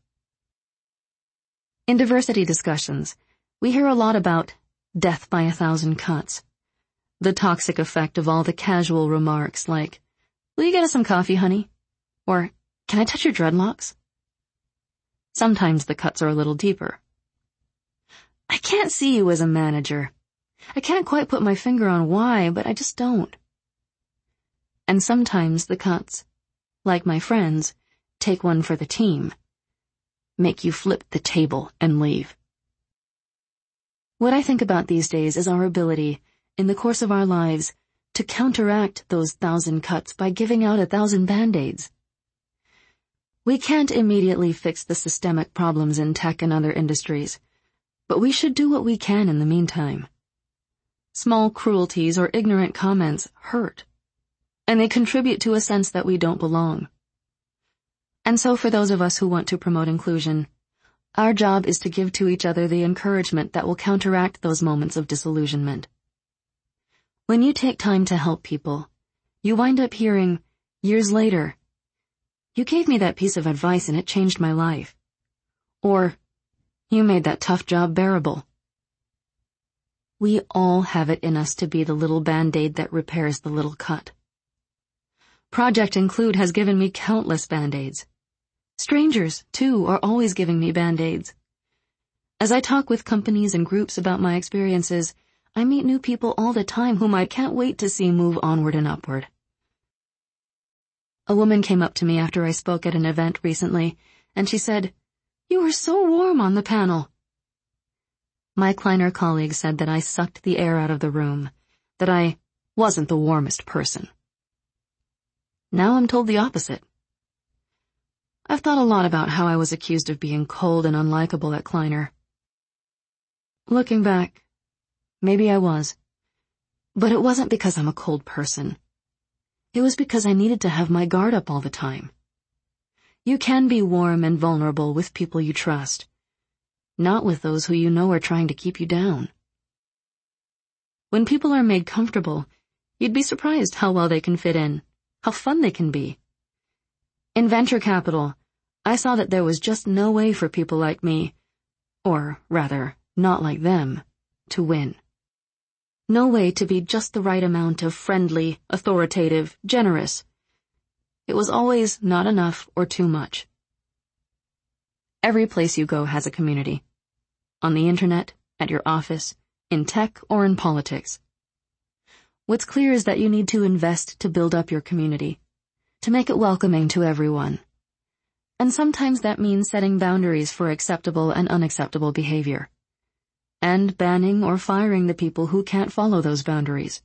In diversity discussions, we hear a lot about death by a thousand cuts, the toxic effect of all the casual remarks like, "Will you get us some coffee, honey?" Or, "Can I touch your dreadlocks?" Sometimes the cuts are a little deeper. "I can't see you as a manager. I can't quite put my finger on why, but I just don't." And sometimes the cuts, like my friends, take one for the team. make you flip the table and leave. What I think about these days is our ability, in the course of our lives, to counteract those thousand cuts by giving out a thousand band-aids. We can't immediately fix the systemic problems in tech and other industries, but we should do what we can in the meantime. Small cruelties or ignorant comments hurt, and they contribute to a sense that we don't belong. And so for those of us who want to promote inclusion, our job is to give to each other the encouragement that will counteract those moments of disillusionment. When you take time to help people, you wind up hearing, years later, "You gave me that piece of advice and it changed my life." Or, "You made that tough job bearable." We all have it in us to be the little band-aid that repairs the little cut. Project Include has given me countless band-aids. Strangers, too, are always giving me band-aids. As I talk with companies and groups about my experiences, I meet new people all the time whom I can't wait to see move onward and upward. A woman came up to me after I spoke at an event recently, and she said, "You were so warm on the panel." My Kleiner colleague said that I sucked the air out of the room, that I wasn't the warmest person. Now I'm told the opposite. I've thought a lot about how I was accused of being cold and unlikable at Kleiner. Looking back, maybe I was. But it wasn't because I'm a cold person. It was because I needed to have my guard up all the time. You can be warm and vulnerable with people you trust, not with those who you know are trying to keep you down. When people are made comfortable, you'd be surprised how well they can fit in, how fun they can be. In venture capital, I saw that there was just no way for people like me, or rather, not like them, to win. No way to be just the right amount of friendly, authoritative, generous. It was always not enough or too much. Every place you go has a community. On the internet, at your office, in tech, or in politics. What's clear is that you need to invest to build up your community, to make it welcoming to everyone. And sometimes that means setting boundaries for acceptable and unacceptable behavior, and banning or firing the people who can't follow those boundaries.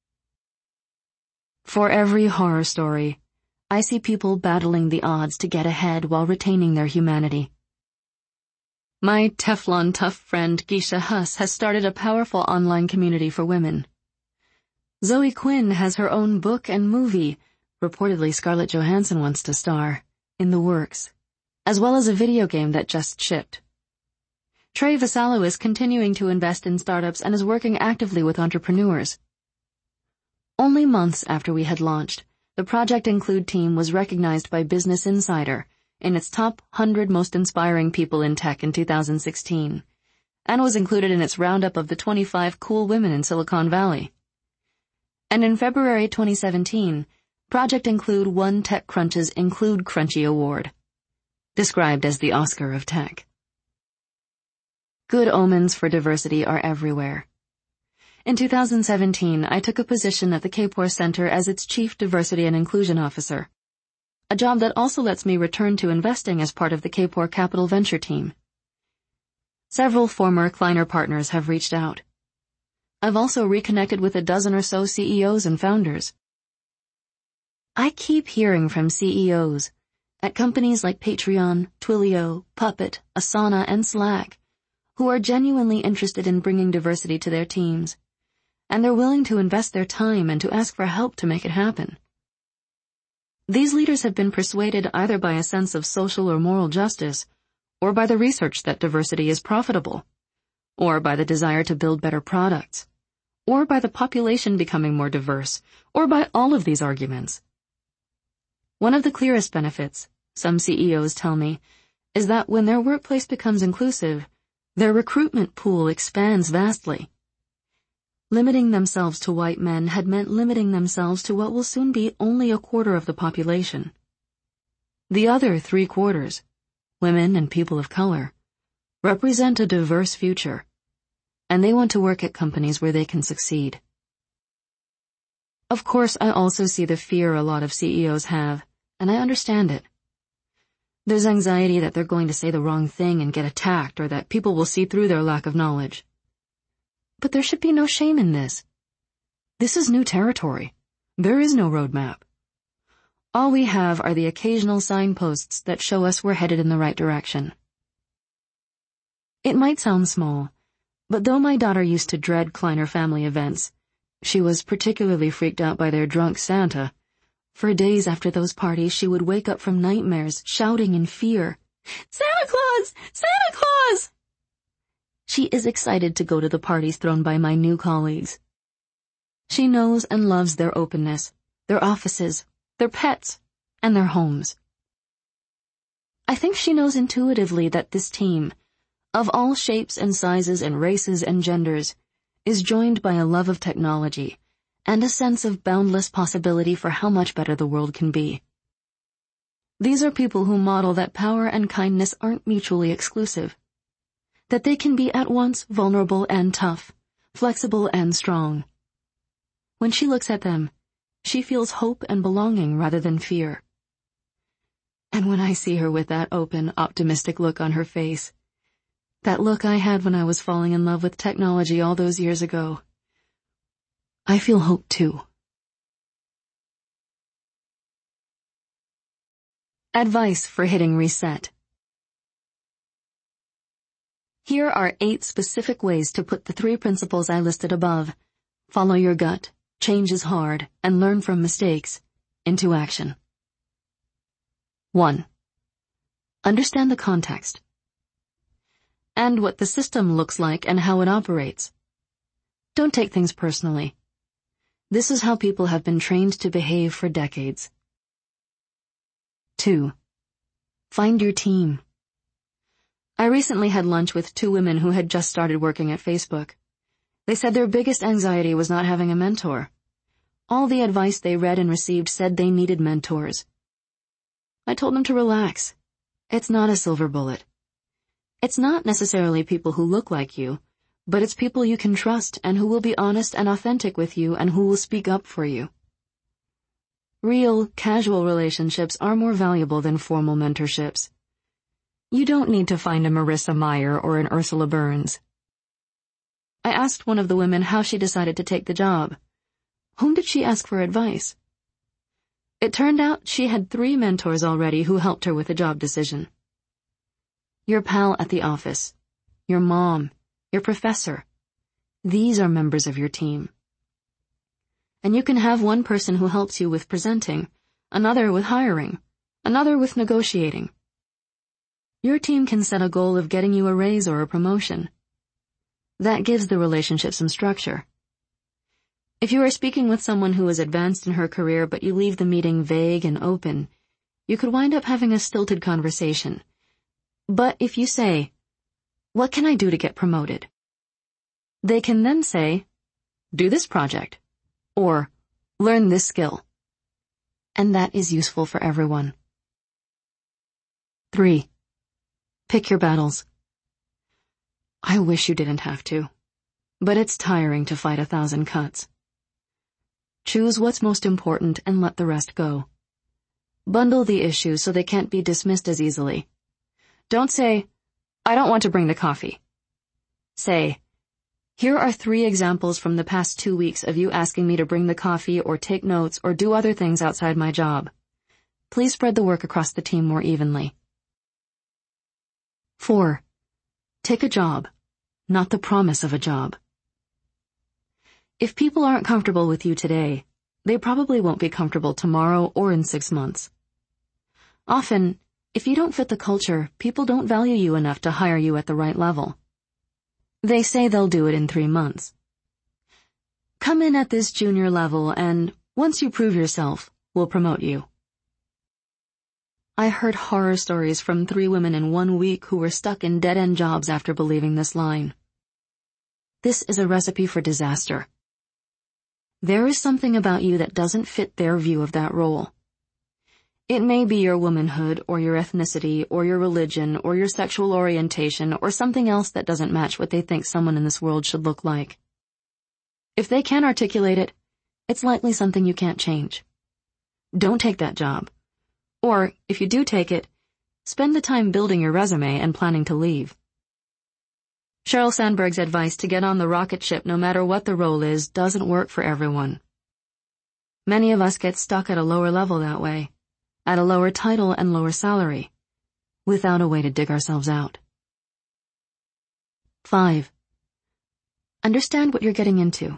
For every horror story, I see people battling the odds to get ahead while retaining their humanity. My Teflon tough friend Geisha Huss has started a powerful online community for women. Zoe Quinn has her own book and movie, reportedly Scarlett Johansson wants to star, in the works, as well as a video game that just shipped. Trey Vassallo is continuing to invest in startups and is working actively with entrepreneurs. Only months after we had launched, the Project Include team was recognized by Business Insider in its top one hundred most inspiring people in tech in two thousand sixteen, and was included in its roundup of the twenty-five cool women in Silicon Valley. And in February twenty seventeen, Project Include won TechCrunch's Include Crunchy Award, described as the Oscar of tech. Good omens for diversity are everywhere. In two thousand seventeen, I took a position at the Kapor Center as its Chief Diversity and Inclusion Officer, a job that also lets me return to investing as part of the Kapor Capital Venture team. Several former Kleiner partners have reached out. I've also reconnected with a dozen or so C E Os and founders. I keep hearing from C E Os at companies like Patreon, Twilio, Puppet, Asana, and Slack, who are genuinely interested in bringing diversity to their teams, and they're willing to invest their time and to ask for help to make it happen. These leaders have been persuaded either by a sense of social or moral justice, or by the research that diversity is profitable, or by the desire to build better products, or by the population becoming more diverse, or by all of these arguments. One of the clearest benefits, some C E Os tell me, is that when their workplace becomes inclusive, their recruitment pool expands vastly. Limiting themselves to white men had meant limiting themselves to what will soon be only a quarter of the population. The other three quarters, women and people of color, represent a diverse future, and they want to work at companies where they can succeed. Of course, I also see the fear a lot of C E Os have, and I understand it. There's anxiety that they're going to say the wrong thing and get attacked, or that people will see through their lack of knowledge. But there should be no shame in this. This is new territory. There is no roadmap. All we have are the occasional signposts that show us we're headed in the right direction. It might sound small, but though my daughter used to dread Kleiner family events, she was particularly freaked out by their drunk Santa. For days after those parties, she would wake up from nightmares, shouting in fear, "Santa Claus! Santa Claus!" She is excited to go to the parties thrown by my new colleagues. She knows and loves their openness, their offices, their pets, and their homes. I think she knows intuitively that this team, of all shapes and sizes and races and genders, is joined by a love of technology and a sense of boundless possibility for how much better the world can be. These are people who model that power and kindness aren't mutually exclusive, that they can be at once vulnerable and tough, flexible and strong. When she looks at them, she feels hope and belonging rather than fear. And when I see her with that open, optimistic look on her face, that look I had when I was falling in love with technology all those years ago, I feel hope too. Advice for hitting reset. Here are eight specific ways to put the three principles I listed above, follow your gut, change is hard, and learn from mistakes, into action. one. Understand the context and what the system looks like and how it operates. Don't take things personally. This is how people have been trained to behave for decades. two. Find your team. I recently had lunch with two women who had just started working at Facebook. They said their biggest anxiety was not having a mentor. All the advice they read and received said they needed mentors. I told them to relax. It's not a silver bullet. It's not necessarily people who look like you, but it's people you can trust and who will be honest and authentic with you and who will speak up for you. Real, casual relationships are more valuable than formal mentorships. You don't need to find a Marissa Meyer or an Ursula Burns. I asked one of the women how she decided to take the job. Whom did she ask for advice? It turned out she had three mentors already who helped her with the job decision. Your pal at the office, your mom, your professor. These are members of your team. And you can have one person who helps you with presenting, another with hiring, another with negotiating. Your team can set a goal of getting you a raise or a promotion. That gives the relationship some structure. If you are speaking with someone who is advanced in her career but you leave the meeting vague and open, you could wind up having a stilted conversation. But if you say, "What can I do to get promoted?" they can then say, "Do this project," or "Learn this skill." And that is useful for everyone. three. Pick your battles. I wish you didn't have to, but it's tiring to fight a thousand cuts. Choose what's most important and let the rest go. Bundle the issues so they can't be dismissed as easily. Don't say, "I don't want to bring the coffee." Say, "Here are three examples from the past two weeks of you asking me to bring the coffee or take notes or do other things outside my job. Please spread the work across the team more evenly." four. Take a job, not the promise of a job. If people aren't comfortable with you today, they probably won't be comfortable tomorrow or in six months. Often, if you don't fit the culture, people don't value you enough to hire you at the right level. They say they'll do it in three months. Come in at this junior level and, once you prove yourself, we'll promote you. I heard horror stories from three women in one week who were stuck in dead-end jobs after believing this line. This is a recipe for disaster. There is something about you that doesn't fit their view of that role. It may be your womanhood, or your ethnicity, or your religion, or your sexual orientation, or something else that doesn't match what they think someone in this world should look like. If they can't articulate it, it's likely something you can't change. Don't take that job. Or, if you do take it, Spend the time building your resume and planning to leave. Sheryl Sandberg's advice to get on the rocket ship no matter what the role is doesn't work for everyone. Many of us get stuck at a lower level that way, at a lower title and lower salary, without a way to dig ourselves out. five. Understand what you're getting into.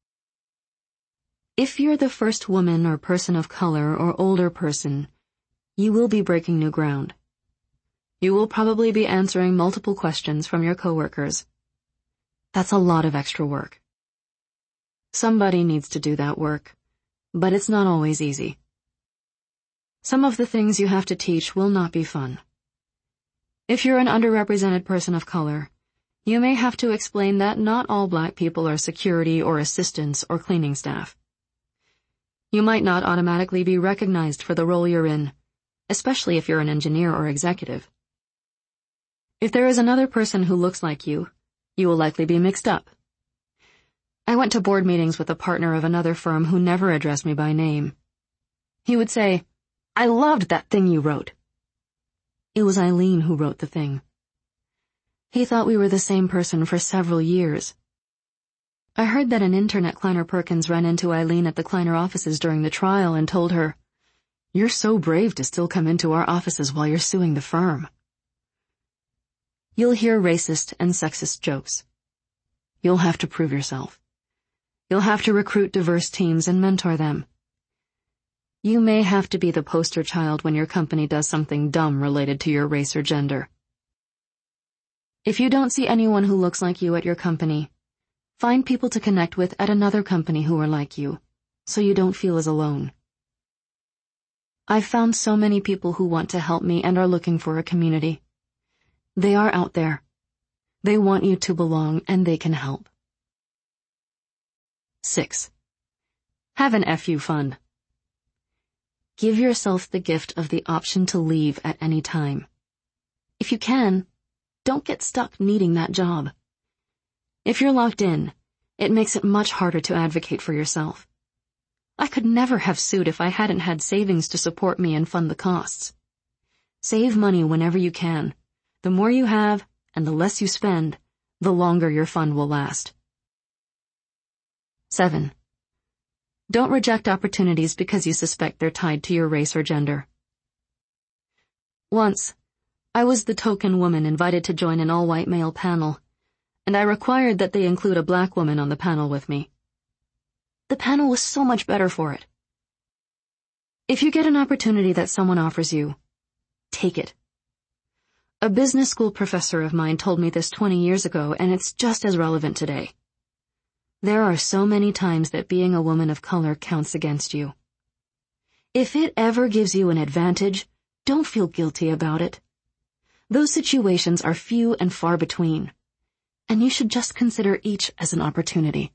If you're the first woman or person of color or older person, you will be breaking new ground. You will probably be answering multiple questions from your coworkers. That's a lot of extra work. Somebody needs to do that work, but it's not always easy. Some of the things you have to teach will not be fun. If you're an underrepresented person of color, you may have to explain that not all black people are security or assistants or cleaning staff. You might not automatically be recognized for the role you're in, especially if you're an engineer or executive. If there is another person who looks like you, you will likely be mixed up. I went to board meetings with a partner of another firm who never addressed me by name. He would say, "I loved that thing you wrote." It was Eileen who wrote the thing. He thought we were the same person for several years. I heard that an intern at Kleiner Perkins ran into Eileen at the Kleiner offices during the trial and told her, "You're so brave to still come into our offices while you're suing the firm." You'll hear racist and sexist jokes. You'll have to prove yourself. You'll have to recruit diverse teams and mentor them. You may have to be the poster child when your company does something dumb related to your race or gender. If you don't see anyone who looks like you at your company, find people to connect with at another company who are like you, so you don't feel as alone. I've found so many people who want to help me and are looking for a community. They are out there. They want you to belong, and they can help. six. Have an F U fund. Give yourself the gift of the option to leave at any time. If you can, don't get stuck needing that job. If you're locked in, it makes it much harder to advocate for yourself. I could never have sued if I hadn't had savings to support me and fund the costs. Save money whenever you can. The more you have, and the less you spend, the longer your fund will last. seven. Don't reject opportunities because you suspect they're tied to your race or gender. Once, I was the token woman invited to join an all-white male panel, and I required that they include a black woman on the panel with me. The panel was so much better for it. If you get an opportunity that someone offers you, take it. A business school professor of mine told me this twenty years ago, and it's just as relevant today. There are so many times that being a woman of color counts against you. If it ever gives you an advantage, don't feel guilty about it. Those situations are few and far between, and you should just consider each as an opportunity.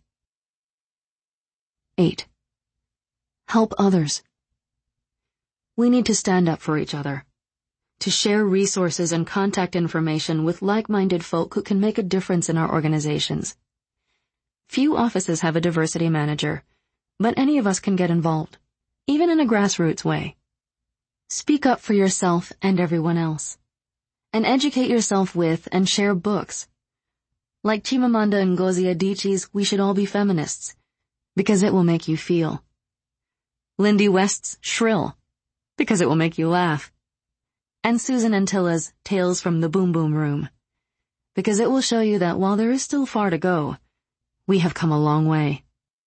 eight. Help others. We need to stand up for each other, to share resources and contact information with like-minded folk who can make a difference in our organizations. Few offices have a diversity manager, but any of us can get involved, even in a grassroots way. Speak up for yourself and everyone else, and educate yourself with and share books. Like Chimamanda Ngozi Adichie's We Should All Be Feminists, because it will make you feel. Lindy West's Shrill, because it will make you laugh. And Susan Antilla's Tales from the Boom Boom Room, because it will show you that while there is still far to go, we have come a long way.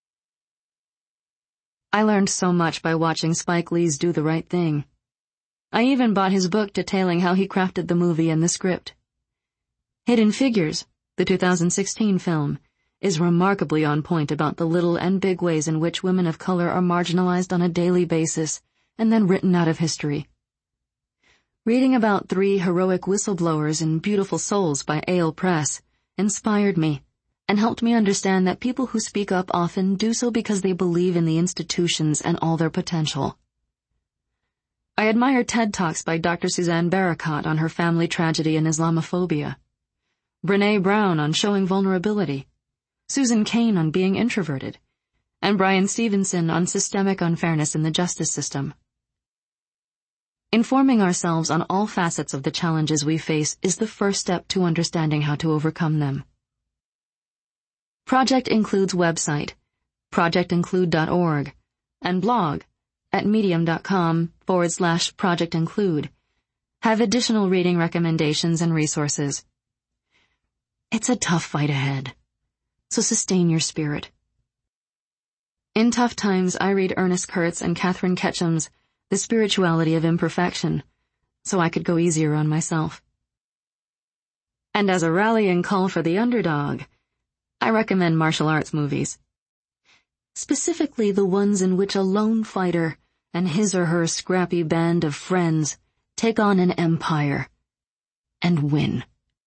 I learned so much by watching Spike Lee's Do the Right Thing. I even bought his book detailing how he crafted the movie and the script. Hidden Figures, the two thousand sixteen film, is remarkably on point about the little and big ways in which women of color are marginalized on a daily basis and then written out of history. Reading about three heroic whistleblowers in Beautiful Souls by Ale Press inspired me and helped me understand that people who speak up often do so because they believe in the institutions and all their potential. I admire TED Talks by Doctor Suzanne Barakat on her family tragedy and Islamophobia, Brené Brown on showing vulnerability, Susan Cain on being introverted, and Brian Stevenson on systemic unfairness in the justice system. Informing ourselves on all facets of the challenges we face is the first step to understanding how to overcome them. Project Include's website, project include dot org, and blog at medium.com forward slash Project Include have additional reading recommendations and resources. It's a tough fight ahead, so sustain your spirit. In tough times, I read Ernest Kurtz and Catherine Ketchum's The Spirituality of Imperfection, so I could go easier on myself. And as a rallying call for the underdog, I recommend martial arts movies. Specifically the ones in which a lone fighter and his or her scrappy band of friends take on an empire and win.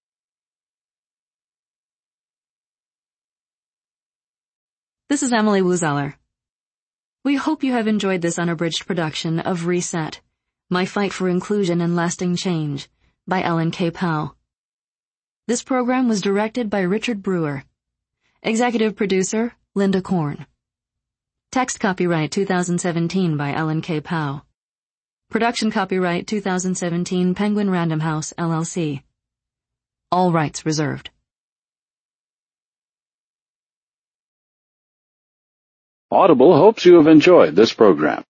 This is Emily Wuzeller. We hope you have enjoyed this unabridged production of Reset, My Fight for Inclusion and Lasting Change by Ellen K. Powell. This program was directed by Richard Brewer. Executive producer, Linda Korn. Text copyright two thousand seventeen by Ellen K. Powell. Production copyright two thousand seventeen Penguin Random House, L L C. All rights reserved. Audible hopes you have enjoyed this program.